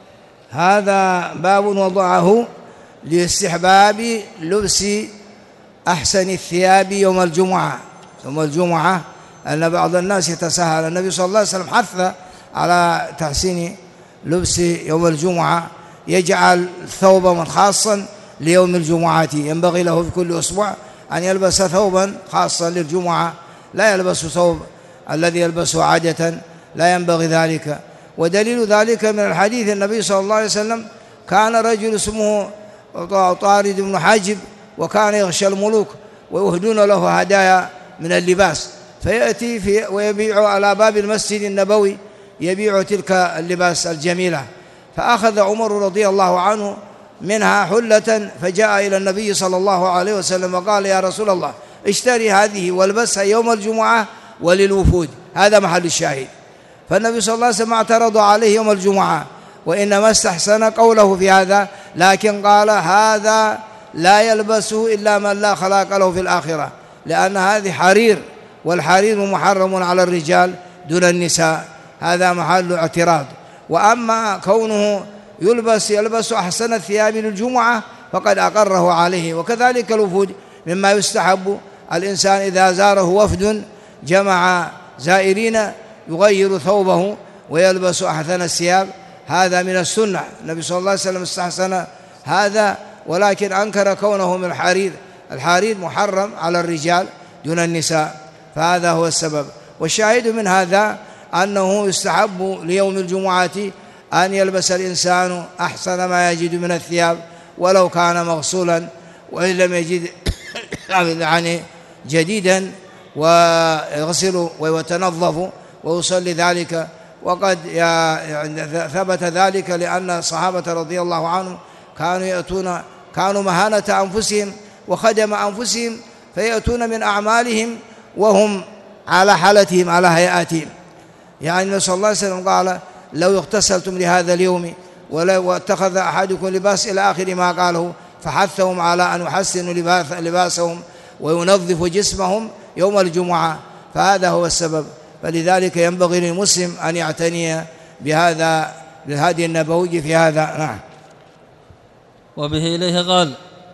هذا باب وضعه لاستحباب لبس أحسن الثياب يوم الجمعة. يوم الجمعة أن بعض الناس يتساهل، النبي صلى الله عليه وسلم حث على تحسين لبس يوم الجمعة، يجعل ثوبا خاصا ليوم الجمعة، ينبغي له في كل أسبوع أن يلبس ثوبا خاصا للجمعة، لا يلبس ثوب الذي يلبسه عادة، لا ينبغي ذلك. ودليل ذلك من الحديث النبي صلى الله عليه وسلم: كان رجل اسمه طارد بن حاجب وكان يغشى الملوك ويهدون له هدايا من اللباس، فيأتي في ويبيع على باب المسجد النبوي، يبيع تلك اللباس الجميلة. فأخذ عمر رضي الله عنه منها حلة، فجاء إلى النبي صلى الله عليه وسلم وقال: يا رسول الله، اشتري هذه والبسها يوم الجمعة وللوفود. هذا محل الشاهد. فالنبي صلى الله عليه وسلم اعترض عليه يوم الجمعة، وإنما استحسن قوله في هذا، لكن قال: هذا لا يلبسه إلا من لا خلاق له في الآخرة، لأن هذه حرير، والحرير محرم على الرجال دون النساء. هذا محل اعتراض. وأما كونه يلبس يلبس أحسن الثياب للجمعة فقد أقره عليه. وكذلك الوفود مما يستحب الإنسان إذا زاره وفد جمع زائرين يغير ثوبه ويلبس أحسن الثياب، هذا من السنة. النبي صلى الله عليه وسلم استحسن هذا، ولكن أنكر كونه من الحرير. الحرير محرم على الرجال دون النساء، فهذا هو السبب. والشاهد من هذا أنه يستحب ليوم الجمعة أن يلبس الإنسان أحسن ما يجد من الثياب ولو كان مغسولا، وإن لم يجد يعني جديدا ويغسل ويتنظف ويصلي ذلك. وقد ثبت ذلك لأن الصحابة رضي الله عنهم كانوا يأتون كانوا مهانة أنفسهم وخدم أنفسهم، فيأتون من أعمالهم وهم على حالتهم على هيئاتهم. يعني النبي صلى الله عليه وسلم قال: لو اغتسلتم لهذا اليوم واتخذ أحدكم لباس إلى آخر ما قاله، فحثهم على أن يحسنوا لباس لباسهم وينظفوا جسمهم يوم الجمعة، فهذا هو السبب. فلذلك ينبغي للمسلم أن يعتني بهذا بالهدي النبوي في هذا. نعم. وبه إليه قال: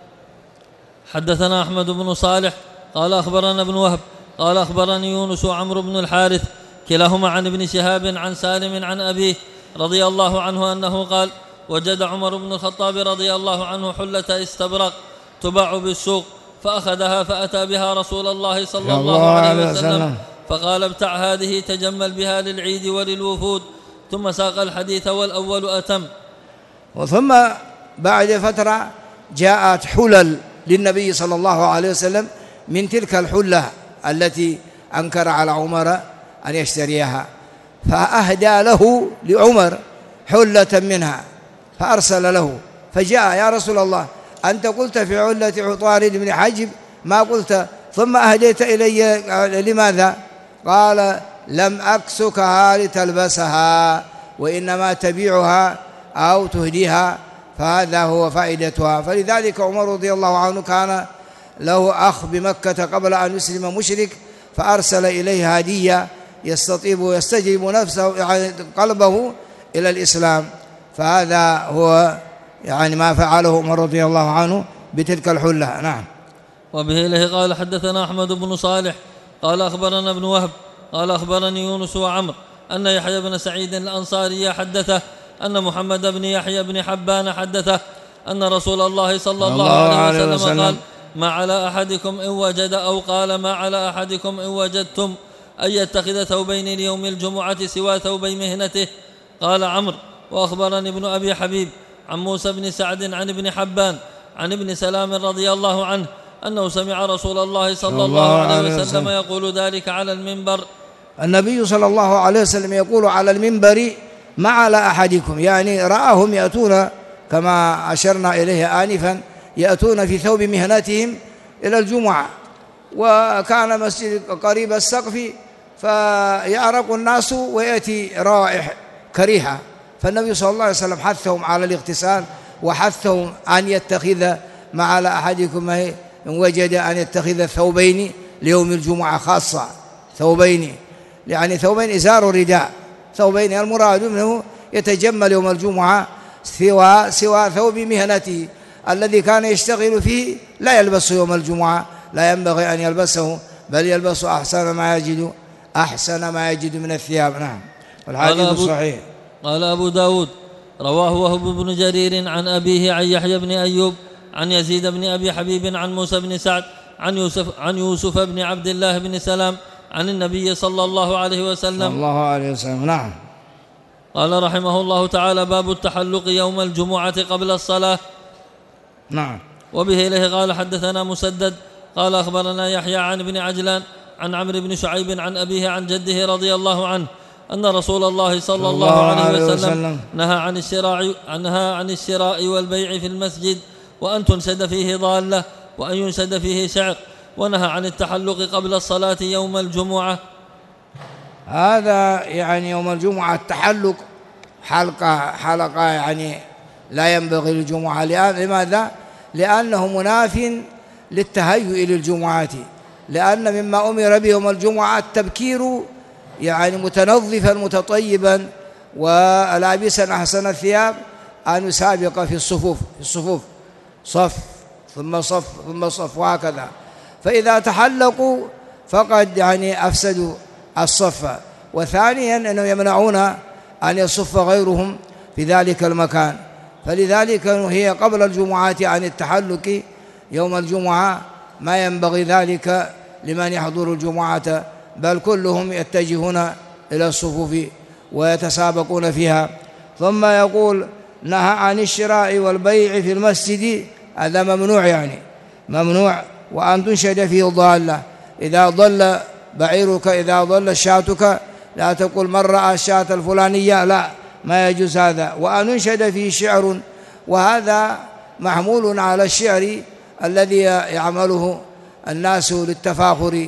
حدثنا أحمد بن صالح قال أخبرنا ابن وهب قال أخبرني يونس وعمرو بن الحارث كلاهما عن ابن شهاب عن سالم عن أبيه رضي الله عنه أنه قال: وجد عمر بن الخطاب رضي الله عنه حلة استبرق تباع بالسوق، فأخذها فأتى بها رسول الله صلى الله عليه وسلم فقال: ابتع هذه تجمل بها للعيد وللوفود. ثم ساق الحديث والأول أتم. وثم بعد فترة جاءت حلل للنبي صلى الله عليه وسلم من تلك الحلة التي أنكر على عمر أن يشتريها، فأهدى له لعمر حلة منها فأرسل له، فجاء: يا رسول الله، أنت قلت في حلة عطارد بن حاجب ما قلت، ثم أهديت إلي لماذا؟ قال: لم أكسكها لتلبسها، وإنما تبيعها أو تهديها، فهذا هو فائدتها. فلذلك عمر رضي الله عنه كان له أخ بمكة قبل أن يسلم مشرك، فأرسل إليه هدية يستطيب ويستجيب نفسه يعني قلبه إلى الإسلام، فهذا هو يعني ما فعله عمر رضي الله عنه بتلك الحلة. نعم. وبه إليه قال: حدثنا أحمد بن صالح قال أخبرنا ابن وهب قال أخبرني يونس وعمر أن يحيى بن سعيد الأنصاري حدثه أن محمد بن يحيى بن حبان حدثه أن رسول الله صلى الله عليه وسلم, وسلم قال ما على أحدكم إن وجد أو قال ما على أحدكم إن وجدتم أن يتخذ ثوبين ليوم الجمعة سوى ثوبي مهنته. قال عمرو وأخبرني ابن أبي حبيب عن موسى بن سعد عن ابن حبان عن ابن سلام رضي الله عنه أنه سمع رسول الله صلى الله عليه وسلم يقول ذلك على المنبر. النبي صلى الله عليه وسلم يقول على المنبر ما على أحدكم، يعني رآهم يأتون كما أشرنا إليه آنفا، يأتون في ثوب مهنتهم إلى الجمعة، وكان مسجد قريب السقف فيعرق الناس ويأتي روائح كريهة، فالنبي صلى الله عليه وسلم حثهم على الاغتسال وحثهم أن يتخذ ما على أحدكم إن وجد أن يتخذ ثوبين ليوم الجمعة خاصة، ثوبين يعني ثوبين إزار ورداء، ثوبين المراد منه يتجمل يوم الجمعة سوى سوى ثوب مهنته الذي كان يشتغل فيه لا يلبسه يوم الجمعة، لا ينبغي أن يلبسه بل يلبس أحسن ما يجد أحسن ما يجد من الثياب. نعم. والحديث صحيح. قال أبو داود رواه وهب بن جرير عن أبيه عن يحيى بن أيوب عن يزيد بن أبي حبيب عن موسى بن سعد عن يوسف عن يوسف بن عبد الله بن سلام عن النبي صلى الله عليه وسلم صلى الله عليه وسلم. نعم. قال رحمه الله تعالى باب التحلق يوم الجمعة قبل الصلاة. نعم. وبه إليه قال حدثنا مسدد قال أخبرنا يحيى عن ابن عجلان عن عمرو بن شعيب عن أبيه عن جده رضي الله عنه أن رسول الله صلى الله عليه وسلم نهى عن الشراء نهى عن الشراء والبيع في المسجد، وأن تنشد فيه ضالة، وأن ينشد فيه شعر، ونهى عن التحلق قبل الصلاة يوم الجمعة. هذا يعني يوم الجمعة التحلق حلقة حلقة يعني لا ينبغي للجمعة. لماذا؟ لأنه مناف للتهيؤ للجمعة، لأن مما أمر به يوم الجمعة التبكير، يعني متنظفا متطيبا ولابسا أحسن الثياب، أن يسابق في الصفوف في الصفوف صف ثم صف ثم صف وهكذا. فإذا تحلقوا فقد يعني أفسدوا الصف. وثانيا أنهم يمنعون أن يصف غيرهم في ذلك المكان، فلذلك هي قبل الجمعة عن التحلق يوم الجمعة، ما ينبغي ذلك لمن يحضر الجمعة، بل كلهم يتجهون إلى الصفوف ويتسابقون فيها. ثم يقول نهى عن الشراء والبيع في المسجد، هذا ممنوع يعني ممنوع. وأن تنشد فيه ضالة، إذا ضل بعيرك إذا ضل شاتك لا تقول من رأى الشاة الفلانية، لا، ما يجوز هذا. وأن ينشد فيه شعر، وهذا محمول على الشعر الذي يعمله الناس للتفاخر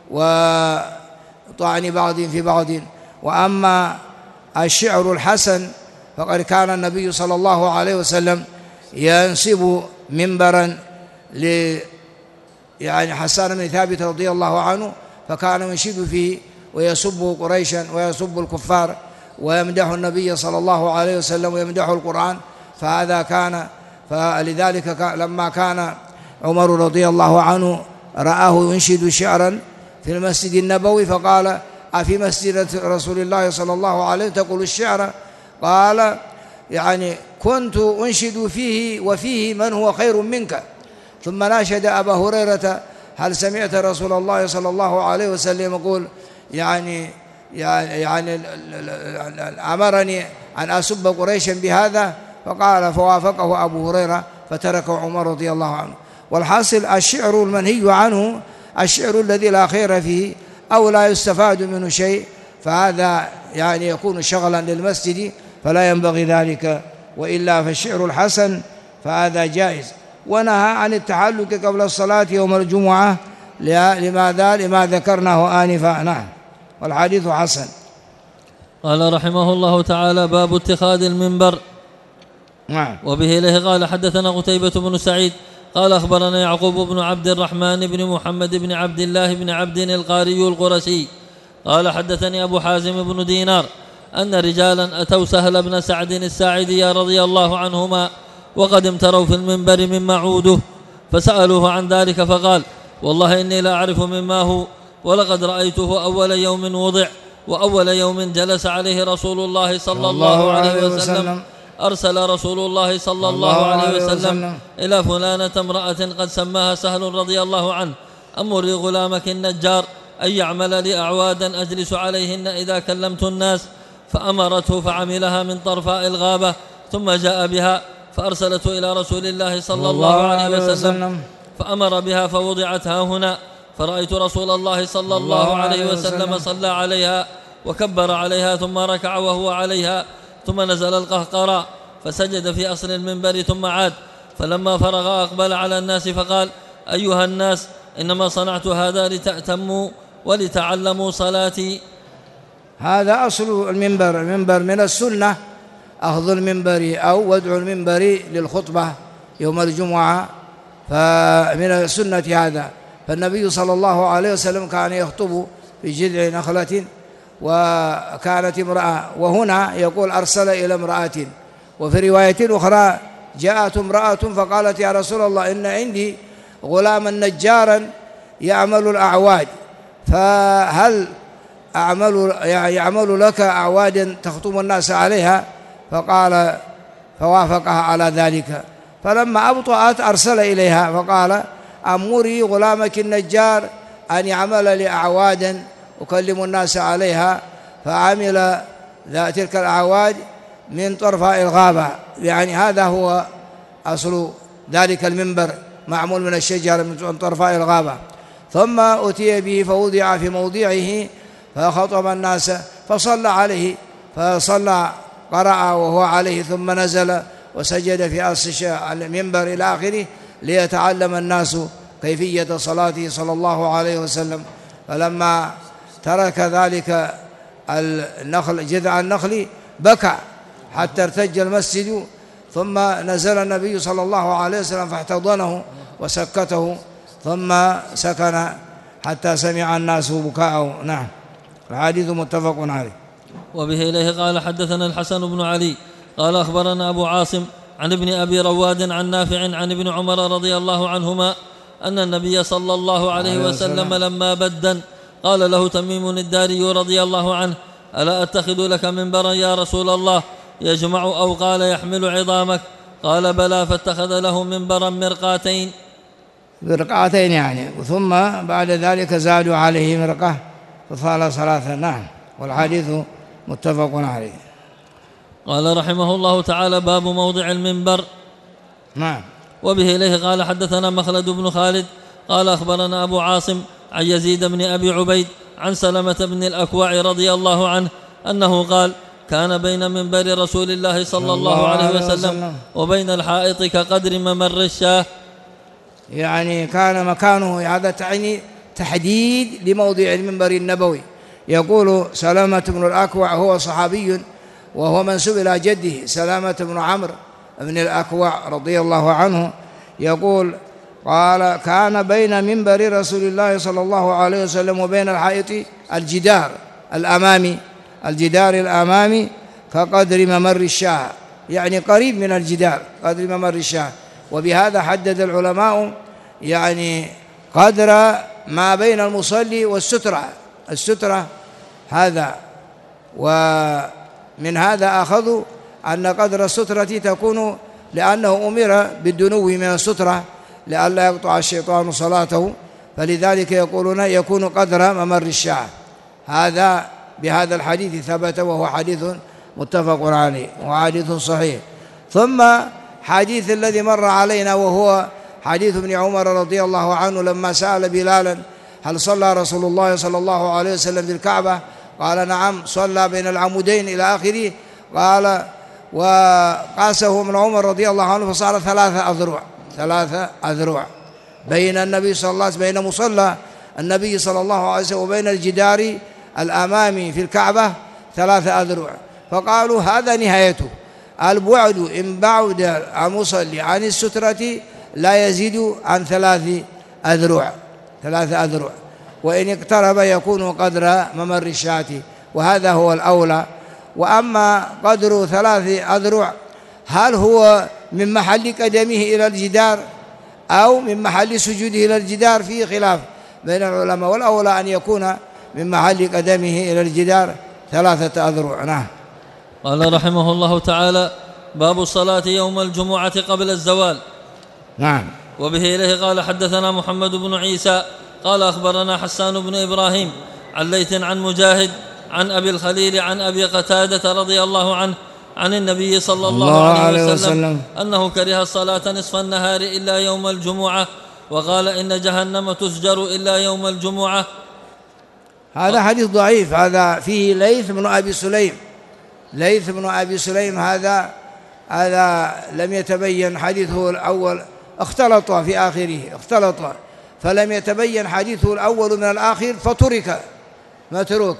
وطعن بعض في بعض. وأما الشعر الحسن فقد كان النبي صلى الله عليه وسلم ينصب منبرا ل يعني حسان بن ثابت رضي الله عنه، فكان ينشد فيه ويسب قريشا ويسب الكفار ويمدح النبي صلى الله عليه وسلم ويمدح القرآن. فهذا كان فلذلك لما كان عمر رضي الله عنه رآه ينشد شعرا في المسجد النبوي فقال أفي مسجد رسول الله صلى الله عليه وسلم تقول الشعر؟ قال يعني كنت أنشد فيه وفيه من هو خير منك. ثم ناشد أبا هريرة هل سمعت رسول الله صلى الله عليه وسلم يقول يعني يعني أمرني أن أسب قريشا بهذا؟ فقال فوافقه أبو هريرة فتركه عمر رضي الله عنه. والحاصل الشعر المنهي عنه الشعر الذي لا خير فيه أو لا يستفاد منه شيء، فهذا يعني يكون شغلا للمسجد فلا ينبغي ذلك، وإلا فالشعر الحسن فهذا جائز. ونهى عن التحلق قبل الصلاة يوم الجمعة لماذا؟ لما ذكرناه آنفا. نعم. والحديث حسن. قال رحمه الله تعالى باب اتخاذ المنبر. نعم. وبه إليه قال حدثنا قتيبة بن سعيد قال أخبرنا يعقوب بن عبد الرحمن بن محمد بن عبد الله بن عبد القاري القرشي قال حدثني أبو حازم بن دينار أن رجالا أتوا سهل بن سعد الساعدي رضي الله عنهما وقد امتروا في المنبر مما عوده، فسألوه عن ذلك فقال والله إني لا أعرف مما هو ولقد رأيته أول يوم وضع وأول يوم جلس عليه رسول الله صلى الله عليه وسلم أرسل رسول الله صلى الله عليه وسلم إلى فلانة امرأة قد سماها سهل رضي الله عنه: أمري غلامك النجار أن يعمل لي أعوادا أجلس عليهن إذا كلمت الناس، فأمرته فعملها من طرفاء الغابة، ثم جاء بها فأرسلته إلى رسول الله صلى الله عليه وسلم فأمر بها فوضعت ها هنا، فرأيت رسول الله صلى الله عليه وسلم صلى عليها وكبر عليها ثم ركع وهو عليها، ثم نزل القهقراء فسجد في أصل المنبر ثم عاد، فلما فرغ أقبل على الناس فقال: أيها الناس، إنما صنعت هذا لتأتموا ولتعلموا صلاتي. هذا أصل المنبر. المنبر من السنة أخذ المنبر أو وضع المنبر للخطبة يوم الجمعة، فمن السنة هذا. فالنبي صلى الله عليه وسلم كان يخطب في جذع نخلة، وكانت امرأة، وهنا يقول أرسل إلى امرأة، وفي رواية أخرى جاءت امرأة فقالت: يا رسول الله، إن عندي غلاما نجارا يعمل الأعواد، فهل أعمل يعمل لك أعوادا تخطب الناس عليها؟ فقال فوافقها على ذلك. فلما أبطأت أرسل إليها فقال: أمري غلامك النجار أن يعمل لي أعوادا أكلم الناس عليها، فعمل تلك الأعواد من طرفاء الغابة. يعني هذا هو أصل ذلك المنبر، معمول من الشجر من طرفاء الغابة. ثم أتي به فوضع في موضعه فخطب الناس فصلى عليه، فصلى قرأ وهو عليه، ثم نزل وسجد في أصل المنبر إلى آخره ليتعلم الناس كيفية صلاته صلى الله عليه وسلم. فلما ترك ذلك النخل جذع النخل بكى حتى ارتج المسجد، ثم نزل النبي صلى الله عليه وسلم فاحتضنه وسكته، ثم سكن حتى سمع الناس بكاءه. نعم، الحديث متفق عليه. وبه إليه قال: حدثنا الحسن بن علي قال أخبرنا أبو عاصم عن ابن أبي رواد عن نافع عن ابن عمر رضي الله عنهما أن النبي صلى الله عليه وسلم لما بدن قال له تميم الداري رضي الله عنه: ألا أتخذ لك منبرا يا رسول الله يجمع أو قال يحمل عظامك؟ قال: بلى. فاتخذ له منبرا مرقاتين مرقاتين يعني، ثم بعد ذلك زادوا عليه مرقة فصار ثلاثة. نعم، والحديث متفق عليه. قال رحمه الله تعالى: باب موضع المنبر. نعم. وبه إليه قال: حدثنا مخلد بن خالد قال أخبرنا أبو عاصم عن يزيد بن أبي عبيد عن سلمة بن الأكوع رضي الله عنه أنه قال: كان بين منبر رسول الله صلى الله عليه وسلم وبين الحائط كقدر ممر الشاه. يعني كان مكانه، هذا تعني تحديد لموضع المنبر النبوي. يقول سلامة بن الأكوع هو صحابي وهو منسوب إلى جده سلامة بن عمرو بن الأكوع رضي الله عنه، يقول قال: كان بين منبر رسول الله صلى الله عليه وسلم وبين الحائط الجدار الأمامي الجدار الأمامي كقدر ممر الشاه، يعني قريب من الجدار قدر ممر الشاه. وبهذا حدد العلماء يعني قدر ما بين المصلي والسترة السترة هذا. ومن هذا أخذوا أن قدر السترة تكون لأنه أمر بالدنو من السترة لئلا يقطع الشيطان صلاته، فلذلك يقولون يكون قدر ممر الشاه. هذا بهذا الحديث ثبت، وهو حديث متفق عليه وحديث صحيح. ثم حديث الذي مر علينا وهو حديث ابن عمر رضي الله عنه لما سأل بلالا: هل صلى رسول الله صلى الله عليه وسلم في الكعبة؟ قال: نعم، صلى بين العمودين إلى آخره. قال: وقاسه ابن عمر رضي الله عنه فصار ثلاثة أذرع ثلاثة أذرع بين النبي صلى الله عليه وسلم، بين مصلى النبي صلى الله عليه وسلم وبين الجدار الأمامي في الكعبة ثلاثة أذرع. فقالوا: هذا نهايته، البعد إن بعد المصلي عن السترة لا يزيد عن ثلاث أذرع ثلاث أذرع وإن اقترب يكون قدر ممر الشاة، وهذا هو الأولى. وأما قدر ثلاث أذرع هل هو من محل قدمه إلى الجدار أو من محل سجوده إلى الجدار فيه خلاف، بين العلماء، والأولى أن يكون من محل قدمه إلى الجدار ثلاثة أذرع. نعم. قال رحمه الله تعالى: باب الصلاة يوم الجمعة قبل الزوال. نعم. وبه إليه قال حدثنا محمد بن عيسى قال أخبرنا حسان بن إبراهيم عن ليث عن مجاهد عن أبي الخليل عن أبي قتادة رضي الله عنه عن النبي صلى الله, الله عليه وسلم, وسلم أنه كره الصلاة نصف النهار إلا يوم الجمعة، وقال إن جهنم تسجر إلا يوم الجمعة. هذا حديث ضعيف، هذا فيه ليث بن أبي سليم. ليث بن أبي سليم هذا هذا لم يتبين حديثه الأول، اختلط في آخره، اختلط فلم يتبين حديثه الأول من الآخر فترك متروك،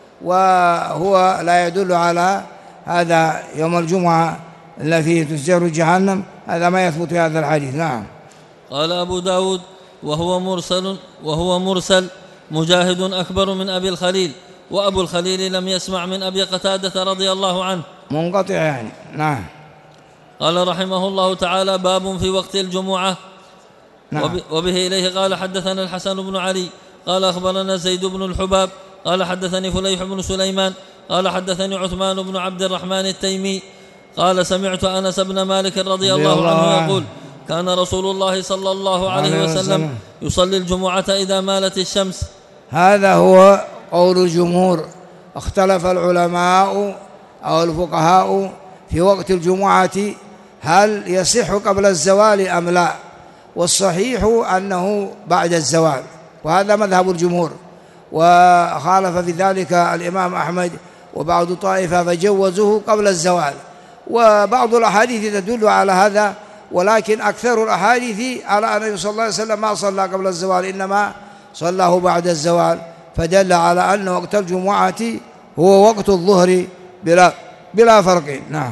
وهو لا يدل على هذا يوم الجمعة الذي فيه تسجر جهنم، هذا ما يثبت في هذا الحديث. نعم. قال أبو داود: وهو مرسل وهو مرسل مجاهد أكبر من أبي الخليل، وأبو الخليل لم يسمع من أبي قتادة رضي الله عنه، منقطع يعني. نعم. قال رحمه الله تعالى: باب في وقت الجمعة. نعم. وبه إليه قال حدثنا الحسن بن علي قال أخبرنا زيد بن الحباب قال حدثني فليح بن سليمان قال حدثني عثمان بن عبد الرحمن التيمي قال سمعت أنس بن مالك رضي الله عنه يقول: كان رسول الله صلى الله عليه وسلم يصلي الجمعة إذا مالت الشمس. هذا هو قول الجمهور. اختلف العلماء أو الفقهاء في وقت الجمعة هل يصح قبل الزوال أم لا، والصحيح أنه بعد الزوال، وهذا مذهب الجمهور. وخالف في ذلك الإمام أحمد وبعض طائفة فجوزوه قبل الزوال، وبعض الأحاديث تدل على هذا، ولكن أكثر الأحاديث على أن النبي صلى الله عليه وسلم ما صلى قبل الزوال، إنما صلاه بعد الزوال، فدل على أن وقت الجمعة هو وقت الظهر بلا بلا فرق. نعم.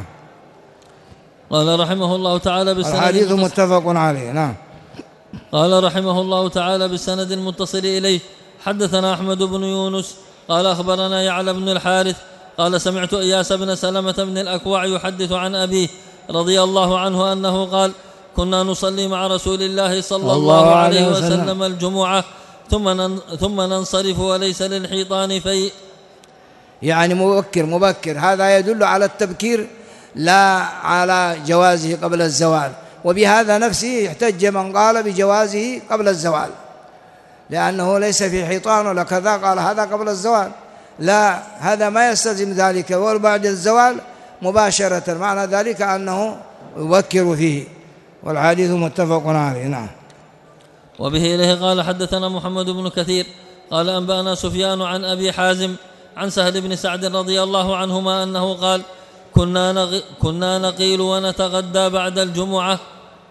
قال رحمه الله تعالى بالسند الحديث متفق عليه. نعم. قال رحمه الله تعالى بالسند المتصل إليه حدثنا أحمد بن يونس قال أخبرنا يعلى بن الحارث قال سمعت إياس بن سلمة بن الأكوع يحدث عن أبيه رضي الله عنه أنه قال: كنا نصلي مع رسول الله صلى الله عليه وسلم الجمعة ثم ثم ننصرف وليس للحيطان في، يعني مبكر مبكر، هذا يدل على التبكير لا على جوازه قبل الزوال. وبهذا نفسه يحتج من قال بجوازه قبل الزوال، لأنه ليس في حيطان ولا كذا، قال هذا قبل الزوال، لا، هذا ما يستلزم ذلك، وبعد الزوال مباشرة، معنى ذلك أنه يبكر فيه، والحديث متفق عليه. نعم. وبه إليه قال حدثنا محمد بن كثير قال أنبأنا سفيان عن أبي حازم عن سهل بن سعد رضي الله عنهما أنه قال: كنا نغ... كنا نقيل ونتغدى بعد الجمعة.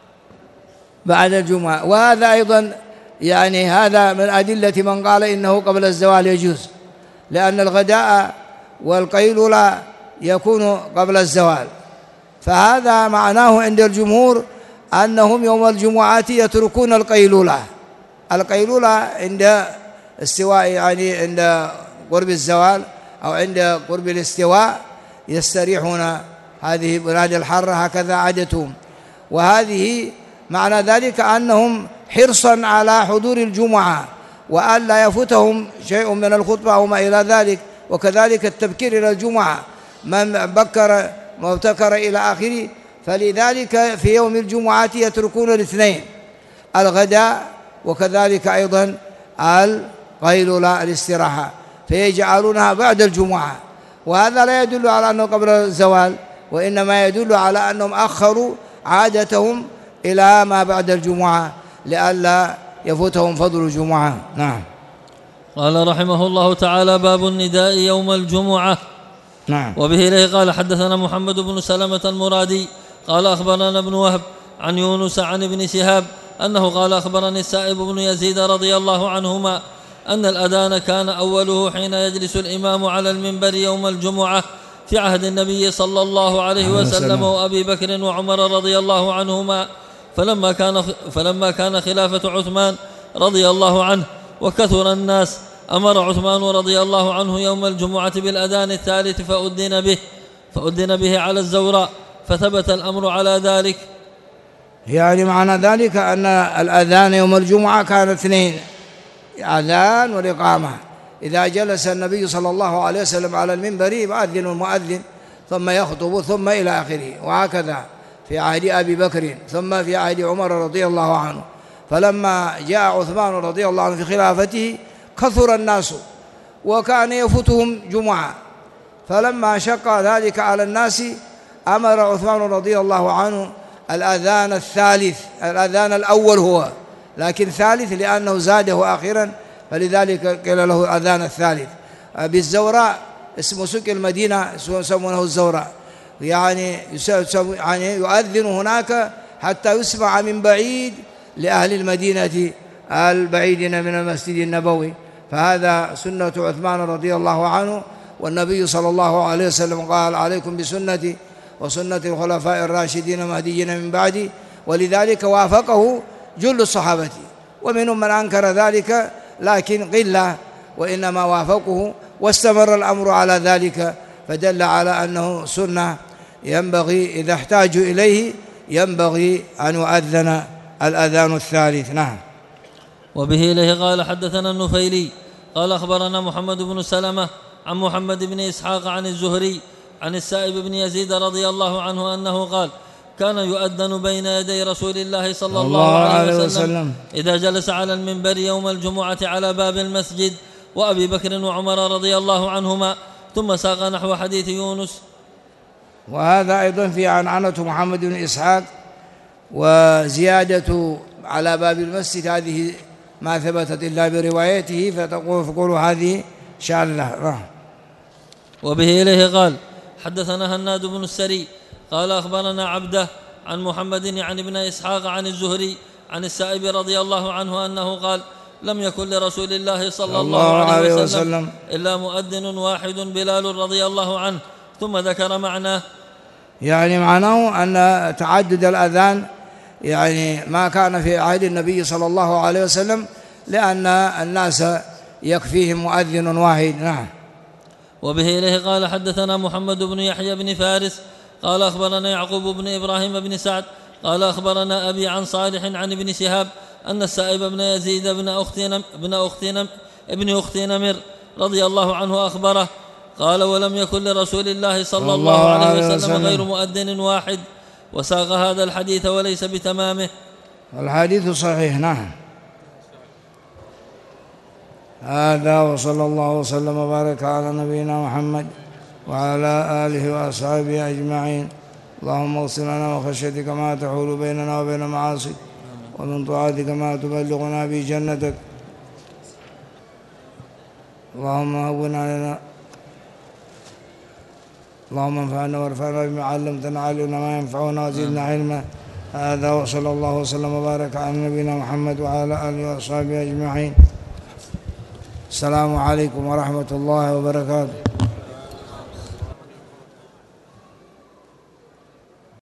بعد الجمعة، وهذا أيضا يعني هذا من أدلة من قال إنه قبل الزوال يجوز، لأن الغداء والقيلولة يكون قبل الزوال، فهذا معناه عند الجمهور أنهم يوم الجمعة يتركون القيلولة. القيلولة عند استواء، يعني عند قرب الزوال أو عند قرب الاستواء يستريحون، هذه بلاد الحر هكذا عادتهم، وهذه معنى ذلك أنهم حرصا على حضور الجمعة وأن لا يفوتهم شيء من الخطبة أو ما إلى ذلك، وكذلك التبكير إلى الجمعة، من بكر مبتكر إلى آخره، فلذلك في يوم الجمعة يتركون الاثنين، الغداء وكذلك أيضا القيلولة الاستراحة، فيجعلونها بعد الجمعة، وهذا لا يدل على أنه قبل الزوال، وإنما يدل على أنهم أخروا عادتهم إلى ما بعد الجمعة لئلا يفوتهم فضل الجمعة. نعم. قال رحمه الله تعالى: باب النداء يوم الجمعة. نعم. وبه إليه قال حدثنا محمد بن سلمة المرادي قال أخبرنا ابن وهب عن يونس عن ابن شهاب أنه قال أخبرني السائب بن يزيد رضي الله عنهما أن الأذان كان أوله حين يجلس الإمام على المنبر يوم الجمعة في عهد النبي صلى الله عليه وسلم وأبي بكر وعمر رضي الله عنهما، فلما كان فلما كان خلافة عثمان رضي الله عنه وكثر الناس أمر عثمان رضي الله عنه يوم الجمعة بالأذان الثالث فأذن به فأذن به على الزوراء، فثبت الأمر على ذلك. يعني معنى ذلك أن الأذان يوم الجمعة كان اثنين، أذان والإقامة. إذا جلس النبي صلى الله عليه وسلم على المنبر يؤذن المؤذن ثم يخطب ثم إلى آخره. وهكذا في عهد أبي بكر ثم في عهد عمر رضي الله عنه. فلما جاء عثمان رضي الله عنه في خلافته كثر الناس وكان يفوتهم جمعة، فلما شق ذلك على الناس أمر عثمان رضي الله عنه الأذان الثالث. الأذان الأول هو، لكن ثالث لأنه زاده آخرا، فلذلك قيل له الأذان الثالث. بالزوراء، اسم سوق المدينة يسمونه الزوراء، يعني يعني يؤذن هناك حتى يسمع من بعيد لأهل المدينة البعيدين من المسجد النبوي. فهذا سنة عثمان رضي الله عنه. والنبي صلى الله عليه وسلم قال: عليكم بسنتي وسنة الخلفاء الراشدين المهديين من بعدي. ولذلك وافقه جل الصحابة، ومنهم من أنكر ذلك لكن قلة، وإنما وافقه واستمر الأمر على ذلك، فدل على أنه سنة ينبغي إذا احتاجوا إليه ينبغي أن يؤذن الأذان الثالث. نعم. وبه إليه قال: حدثنا النفيلي قال: أخبرنا محمد بن سلمة عن محمد بن إسحاق عن الزهري عن السائب بن يزيد رضي الله عنه أنه قال: كان يؤذن بين يدي رسول الله صلى الله عليه وسلم إذا جلس على المنبر يوم الجمعة على باب المسجد، وأبي بكر وعمر رضي الله عنهما، ثم ساق نحو حديث يونس. وهذا أيضا في عنعنة محمد بن إسحاق، وزيادة على باب المسجد هذه ما ثبتت إلا بروايته، فتقول فقول هذه شاذة. وبه إليه قال: حدثنا هناد بن السري قال: أخبرنا عبده عن محمد يعني ابن إسحاق عن الزهري عن السائب رضي الله عنه أنه قال: لم يكن لرسول الله صلى الله عليه وسلم إلا مؤذن واحد بلال رضي الله عنه، ثم ذكر معناه. يعني معناه أن تعدد الأذان يعني ما كان في عهد النبي صلى الله عليه وسلم، لأن الناس يكفيهم مؤذن واحد. نعم. وبه إليه قال: حدثنا محمد بن يحيى بن فارس قال: أخبرنا يعقوب بن إبراهيم بن سعد قال: أخبرنا أبي عن صالح عن ابن شهاب أن السائب بن يزيد بن أخت بن أخت ابن أخت نمر رضي الله عنه أخبره قال: ولم يكن لرسول الله صلى الله عليه وسلم غير مؤذن واحد. وساق هذا الحديث وليس بتمامه. الحديث صحيح. نعم. هذا وصلى الله وسلم وبارك على نبينا محمد وعلى آله وأصحابه أجمعين. اللهم اغفر لنا وخشيتك ما تحول بيننا وبين معاصيك، ومن طاعتك ما تبلغنا به جنتك. اللهم هون علينا اللهم انفعنا وارفعنا بما علمتنا، علمنا ما ينفعنا وزدنا علما. هذا وصلى الله وسلم وبارك على نبينا محمد وعلى آله وأصحابه أجمعين. السلام عليكم ورحمة الله وبركاته.